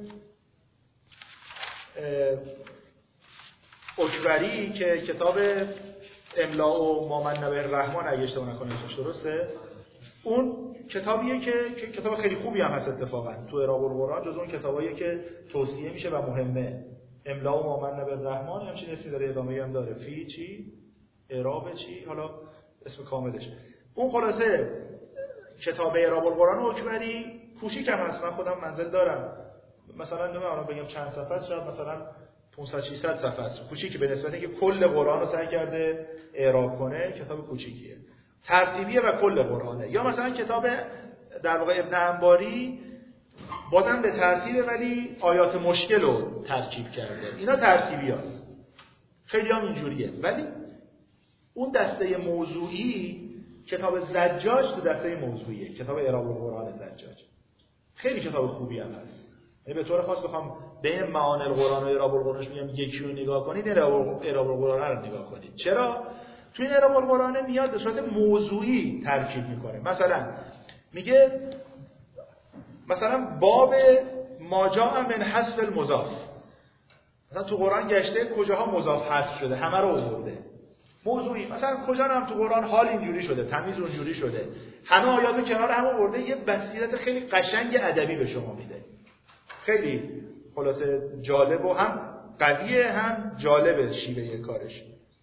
اکبری که کتاب املاء و ما من نبه الرحمن اگه اشتباه نکنم اسمش درسته، اون کتابیه که کتاب خیلی خوبی هم هست اتفاقا تو اعراب القرآن، جز اون کتاباییه که توصیه میشه و مهمه. املاء و ما من نبه الرحمن همچین اسمی داره، ادامه‌ای هم داره، فی چی اعراب چی، حالا اسم کاملش. اون خلاصه کتاب اعراب القرآن اکبری کوچیک هم هست، من خودم منزل دارم، مثلا نمیدونم بگم چند صفحه است، شاید مثلا 500 600 صفحه است، کوچیکی به نسبت اینکه کل قرآن رو سعی کرده اعراب کنه، کتاب کوچیکیه، ترتیبیه و کل قرآنه. یا مثلا کتاب در واقع ابن انباری بازم به ترتیبه ولی آیات مشکل رو ترکیب کرده، اینا ترتیبی هست. خیلی هم اینجوریه. ولی اون دسته موضوعی کتاب زجاج تو دسته موضوعیه، کتاب اعراب القرآن زجاج خیلی کتاب خوبی هم هست. یعنی به طور خاص بخوام بین معانی القرآن و اعراب القرآنش میگم یکی رو نگاه کنید، اعراب القرآن رو نگاه کنید. چرا؟ تو این اعراب القرآن میاد به صورت موضوعی ترکیب میکنه. مثلا میگه مثلا باب ما جاء من حذف المضاف، مثلا تو قرآن گشته کجاها مضاف حذف شده، همه رو آورده. موضوعی مثلا کجا هم تو قرآن حال اینجوری شده، تمیز اونجوری شده، همه آیاتو کنار هم آورده، یه بصیرت خیلی قشنگ ادبی به شما میده. خیلی خلاصه جالب و هم قویه هم جالبه شیوه کارش.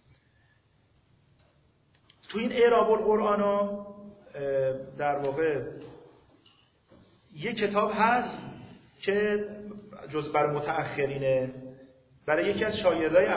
تو این اعراب القرآن در واقع یه کتاب هست که جز بر متأخرینه، برای یکی از شاگردای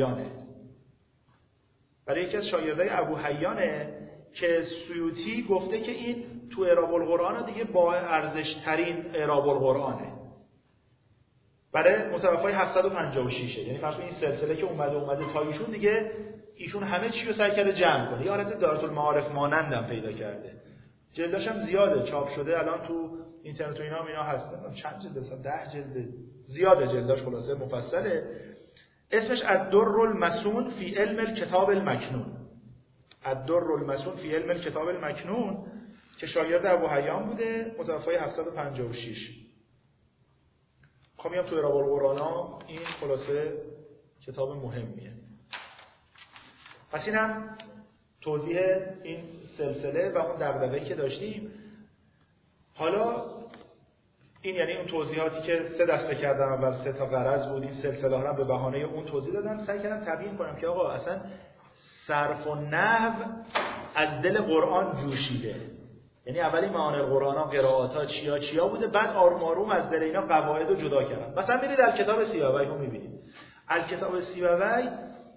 ابو حیانه که سیوطی گفته که این تو اعراب القرآن دیگه با ارزش ترین اعراب القرآنه، برای متوفای 756، یعنی فرض این سلسله که اومده تا ایشون دیگه ایشون همه چی رو سعی کرده جمع کنه. یه حالت دارالمعارف مانندم پیدا کرده، جلداش هم زیاده چاپ شده، الان تو اینترنت و اینا هست، چند جلد هست، 10 جلد، زیاده جلداش، خلاصه مفصله. اسمش الدر المسون فی علم الکتاب المکنون. الدر المسون فی علم الکتاب المکنون که شاگرد ابوحیان بوده، متوفی 756. میام تو اعراب القرآن. این خلاصه کتاب مهمیه. پس اینم توضیح این سلسله و اون دغدغه‌ای که داشتیم. حالا این یعنی اون توضیحاتی که 3 دسته کردم و 3 تا غرض بود. این سلسله ها رو به بهانه اون توضیح دادم. سعی کردم تبیین کنم که آقا اصلا صرف و نحو از دل قرآن جوشیده. یعنی اولی معانی القرآن ها، قرائات ها چیا بوده، بعد آروم آروم از دل اینا قواعد رو جدا کردم. مثلا میرید در کتاب سیبوی رو میبینید. کتاب سیبوی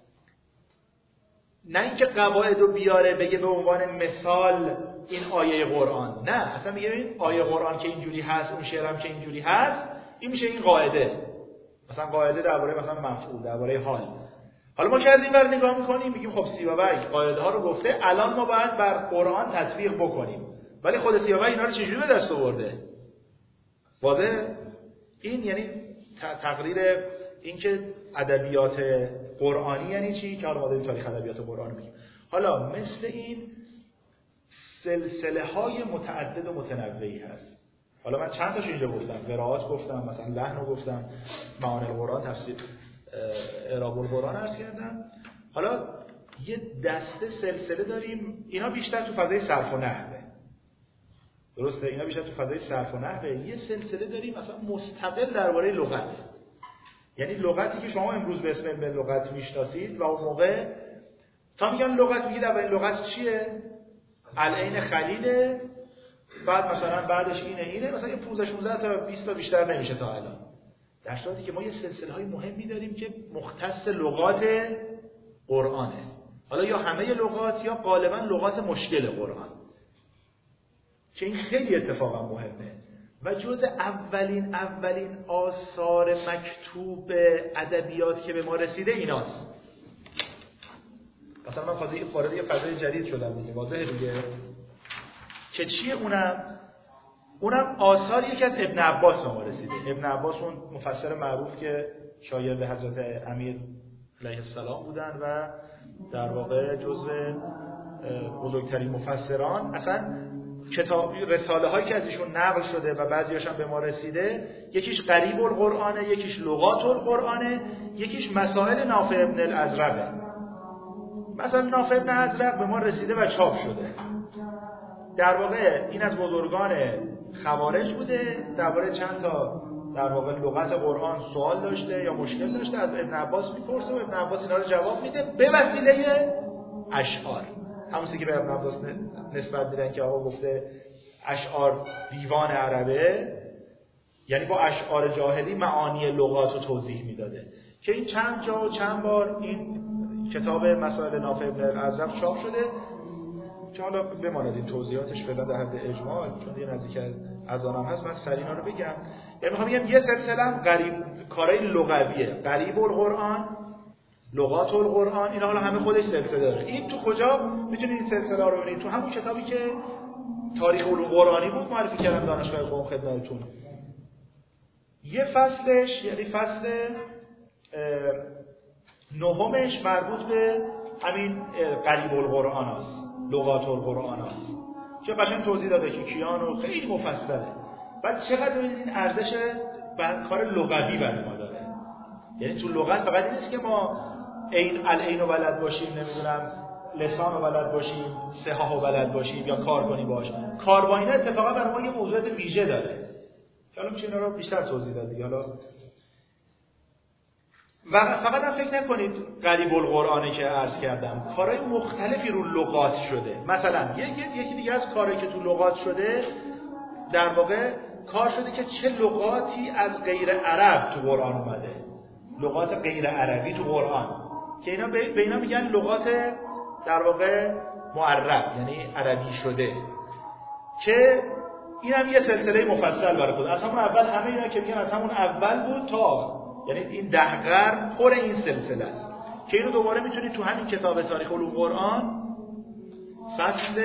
نه اینکه قواعد رو بیاره بگه به عنوان مثال این آیه قرآن، نه، اصلا میگه این آیه قرآن که اینجوری هست، اون شعر هم که اینجوری هست، این میشه این قاعده. مثلا قاعده درباره مثلا مفعول، درباره حال. حالا ما که از این ور نگاه میکنیم میگیم خب سیبوی قاعده ها رو گفته، الان ما باید بر قرآن تطبیق بکنیم. ولی خود سیبوی اینا رو چجوری به دست آورده؟ واضح؟ این یعنی تقریر این که ادبیات قرآنی یعنی چی که حالا ما داریم تاریخ ادبیات قرآن میگیم. حالا مثل این سلسله های متعدد و متنوعی هست. حالا من چند تاش اینجا گفتم، قرائات گفتم، مثلا لحن رو گفتم، معانی القرآن، تفسیر اعراب القرآن عرض کردم. حالا یه دسته سلسله داریم، اینا بیشتر تو فضای صرف و نحوه. درسته؟ اینا بیشتر تو فضای صرف و نحوه. یه سلسله داریم مثلا مستقل درباره لغت. یعنی لغتی که شما امروز به اسم علم لغت میشناسید و اون موقع تا میگن لغت میگید اولین لغت چیه؟ العین خلیله، بعد مثلا بعدش اینه مثلا 15 تا 20 تا بیشتر نمیشه تا الان. در صورتی که ما یه سلسله های مهمی داریم که مختص لغات قرآنه. حالا یا همه لغات یا غالبا لغات مشکل قرآن، که این خیلی اتفاقا مهمه و جز اولین آثار مکتوب ادبیات که به ما رسیده ایناست. مثلا من وارد یه فضای جدید شدم دیگه، واضحه دیگه که چیه اونم آثاریه که از ابن عباس به ما رسیده. ابن عباس اون مفسر معروف که شاگرد حضرت امیر علیه السلام بودن و در واقع جزو بزرگترین مفسران. اصلا کتاب رساله هایی که از ایشون نقل شده و بعضی‌هاش هم به ما رسیده، یکیش غریب القرآنه، یکیش لغات القرآنه، یکیش مسائل نافع ابن الازرقه. مثلا نافع ابن الازرق به ما رسیده و چاپ شده. در واقع این از بزرگان خوارج بوده، درباره چند تا در واقع لغت قرآن سوال داشته یا مشکل داشته، از ابن عباس میپرسه و ابن عباس اینا رو جواب میده به وسیله اشعار. همونسی که به ابن عباس نسبت میدن که آقا گفته اشعار دیوان عربه، یعنی با اشعار جاهلی معانی لغات رو توضیح میداده. که این چند جا و چند بار این کتاب مسائل نافع ابن الازرق چاپ شده که حالا بماند این توضیحاتش فعلا در حد اجمال، چون دیگه نزدیک اذانم هست. من سریع اینا رو بگم. یعنی میخوام بگم یه سلسله هم کارهای لغویه، غریب القرآن، لغات القرآن، اینا حالا همه خودش سلسله داره. این تو کجا میتونید این سلسله رو ببینید؟ تو همون کتابی که تاریخ علوم قرآنی بود معرفی کردم دانشگاه قم خدمتتون. یه فصلش یعنی فصل نهمش مربوط به همین غریب القرآن است، لغات القرآن است که قشنگ توضیح داده که کیان و خیلی مفصله. بعد چقدر ببینید این ارزش کار لغوی برای ما داره. یعنی تو لغت فقط این نیست که ما العین و بلد باشیم، نمیدونم لسان و بلد باشیم، صحاح و بلد باشیم یا کار کنیم باش. کار با اینا اتفاقا برای ما یه موضوعات ویژه داره که حالا میشه اینا رو بیشتر توضیح داد دیگه. حالا و فقط هم فکر نکنید غریب القرآنی که عرض کردم، کارهای مختلفی رو لغات شده. مثلا یکی دیگه از کارهایی که تو لغات شده در واقع کار شده که چه لغاتی از غیر عرب تو قرآن اومده، لغات غیر عربی تو قرآن، که اینا به اینا میگن لغات در واقع معرب، یعنی عربی شده. که این هم یه سلسله مفصل برای خود. از همون اول همه اینا که میگن از همون اول بود تا یعنی این 10 قرن پر این سلسله است که اینو دوباره میتونید تو همین کتاب تاریخ علوم قرآن فصل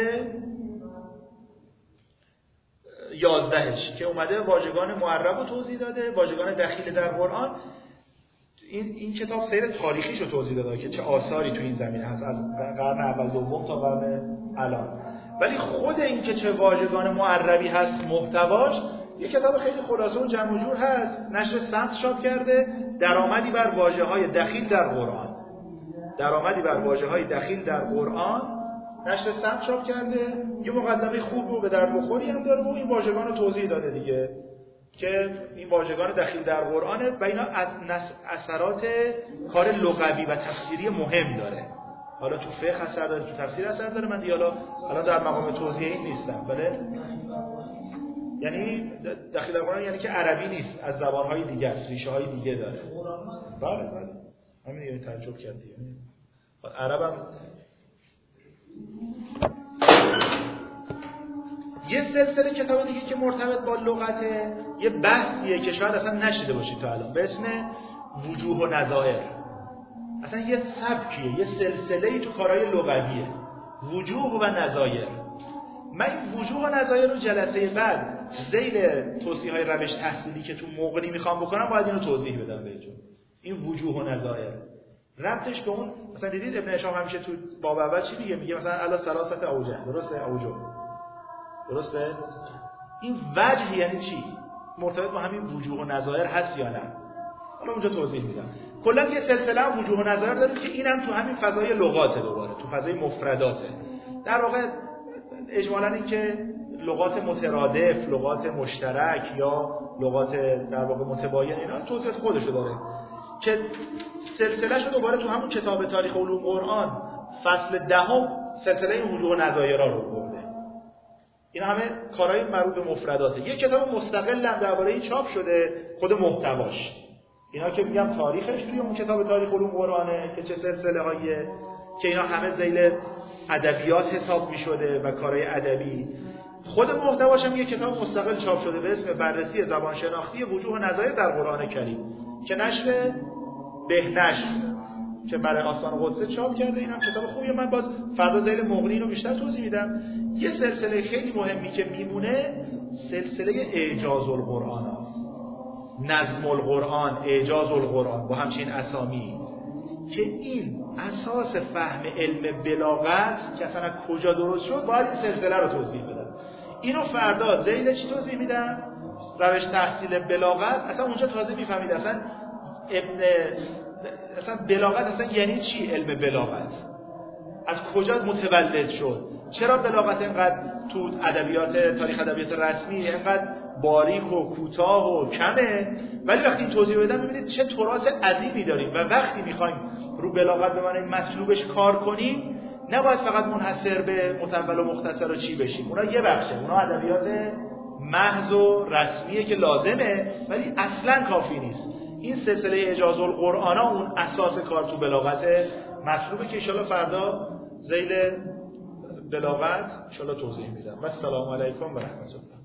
11ش که اومده واژگان معرب رو توضیح داده، واژگان دخیل در قرآن. این کتاب سیر تاریخیش رو توضیح داده که چه آثاری تو این زمینه هست از قرن اول دوم تا قرن الان، ولی خود این که چه واژگان معربی هست محتواش یک کتاب خیلی خلاصه و جمع و جور هست. نشر سمت چاپ کرده. درآمدی بر واژه‌های دخیل در قرآن، درآمدی بر واژه‌های دخیل در قرآن نشر سمت چاپ کرده. یه مقدمه خوب و به درد بخوری هم داره و این واژگان رو توضیح داده دیگه که این واژگان دخیل در قرآنه و اینا از اثرات کار لغوی و تفسیری مهم داره. حالا تو فقه اثر داره، تو تفسیر اثر داره. من دیگه الان در مقام توضیح این نیستم، بله. یعنی دخیل در قرآن یعنی که عربی نیست، از زبان‌های دیگه است، ریشه‌های دیگه داره. بله بله، همین یعنی تعجب کرد دیگه. عربم یه سلسله کتاب دیگه که مرتبط با لغته، یه بحثیه که شاید اصلا نشیده باشید تا الان، به اسم وجوه و نظائر. اصلا یه سبکیه، یه سلسله‌ای تو کارهای لغویه، وجوه و نظائر. من این وجوه و نظائر رو جلسه بعد ذیل توصیح‌های روش تحصیلی که تو مغنی میخوام بکنم باید اینو توضیح بدم بهتون. این وجوه و نظائر ربطش به اون، مثلا دیدید ابن هشام همیشه تو باب اول چی میگه؟ میگه مثلا الا ثلاثه اوجه، درسته؟ اوجه، درسته؟ این وجه یعنی چی؟ مرتبط با همین وجوه و نظائر هست یا نه؟ حالا اونجا توضیح میدم. کلا یه سلسله هم وجوه و نظائر داریم که اینم تو همین فضای لغاته، دوباره تو فضای مفرداته. در واقع اجمالاً این که لغات مترادف، لغات مشترک یا لغات در واقع متباین، اینا توضیحات خودشو داره که سلسله‌شو دوباره تو همون کتاب تاریخ علوم قرآن فصل 10 سلسله این وجوه و نظائر رو برده. این همه کارهای مربوط به مفرداته. یک کتاب مستقل هم درباره این چاپ شده، خود محتواش. اینا که میگم تاریخش توی اون کتاب تاریخ علوم قرآنه که چه سلسله‌هاییه که اینا همه ذیل ادبیات حساب می‌شده و کارهای ادبی. خود محتواش هم یک کتاب مستقل چاپ شده به اسم بررسی زبان شناختی وجوه و نظائر در قرآن کریم که نشر بهنشر که برای آستان قدس چاپ کرده. اینم کتاب خوبیه. من باز فردا ذیل مغنی رو بیشتر توضیح میدم. یه سلسله خیلی مهمی که میمونه سلسله اعجاز القرآن است. نظم القرآن، اعجاز القرآن با همچین اسامی که این اساس فهم علم بلاغت که اصلا کجا درست شد باید این سلسله رو توضیح بدم. اینو فردا ذیل چی توضیح میدم؟ روش تحصیل بلاغت. اصلا اونجا تازه میفهمید اصلا بلاغت اصلا یعنی چی، علم بلاغت از کجا متولد شد، چرا بلاغت اینقدر تو ادبیات تاریخ ادبیات رسمی اینقدر باریک و کوتاه و کمه، ولی وقتی این توضیح بدم میبینید چه تراث عظیمی داریم و وقتی میخوایم رو بلاغت به معنی مطلوبش کار کنیم نباید فقط منحصر به مطول و مختصر و چی بشیم. اونا یه بخشه، اونا ادبیات محض و رسمیه که لازمه ولی اصلا کافی نیست. این سلسله اعجاز القرآن اون اساس کار تو بلاغت مطلوبه که ان شاءالله فردا ذیل بلاغت ان شاءالله توضیح میدم. و السلام علیکم و رحمت الله.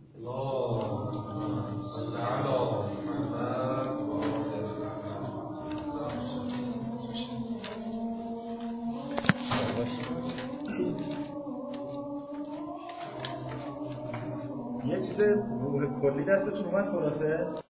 یه چیز روح کلی دستتون اومد خلاصه؟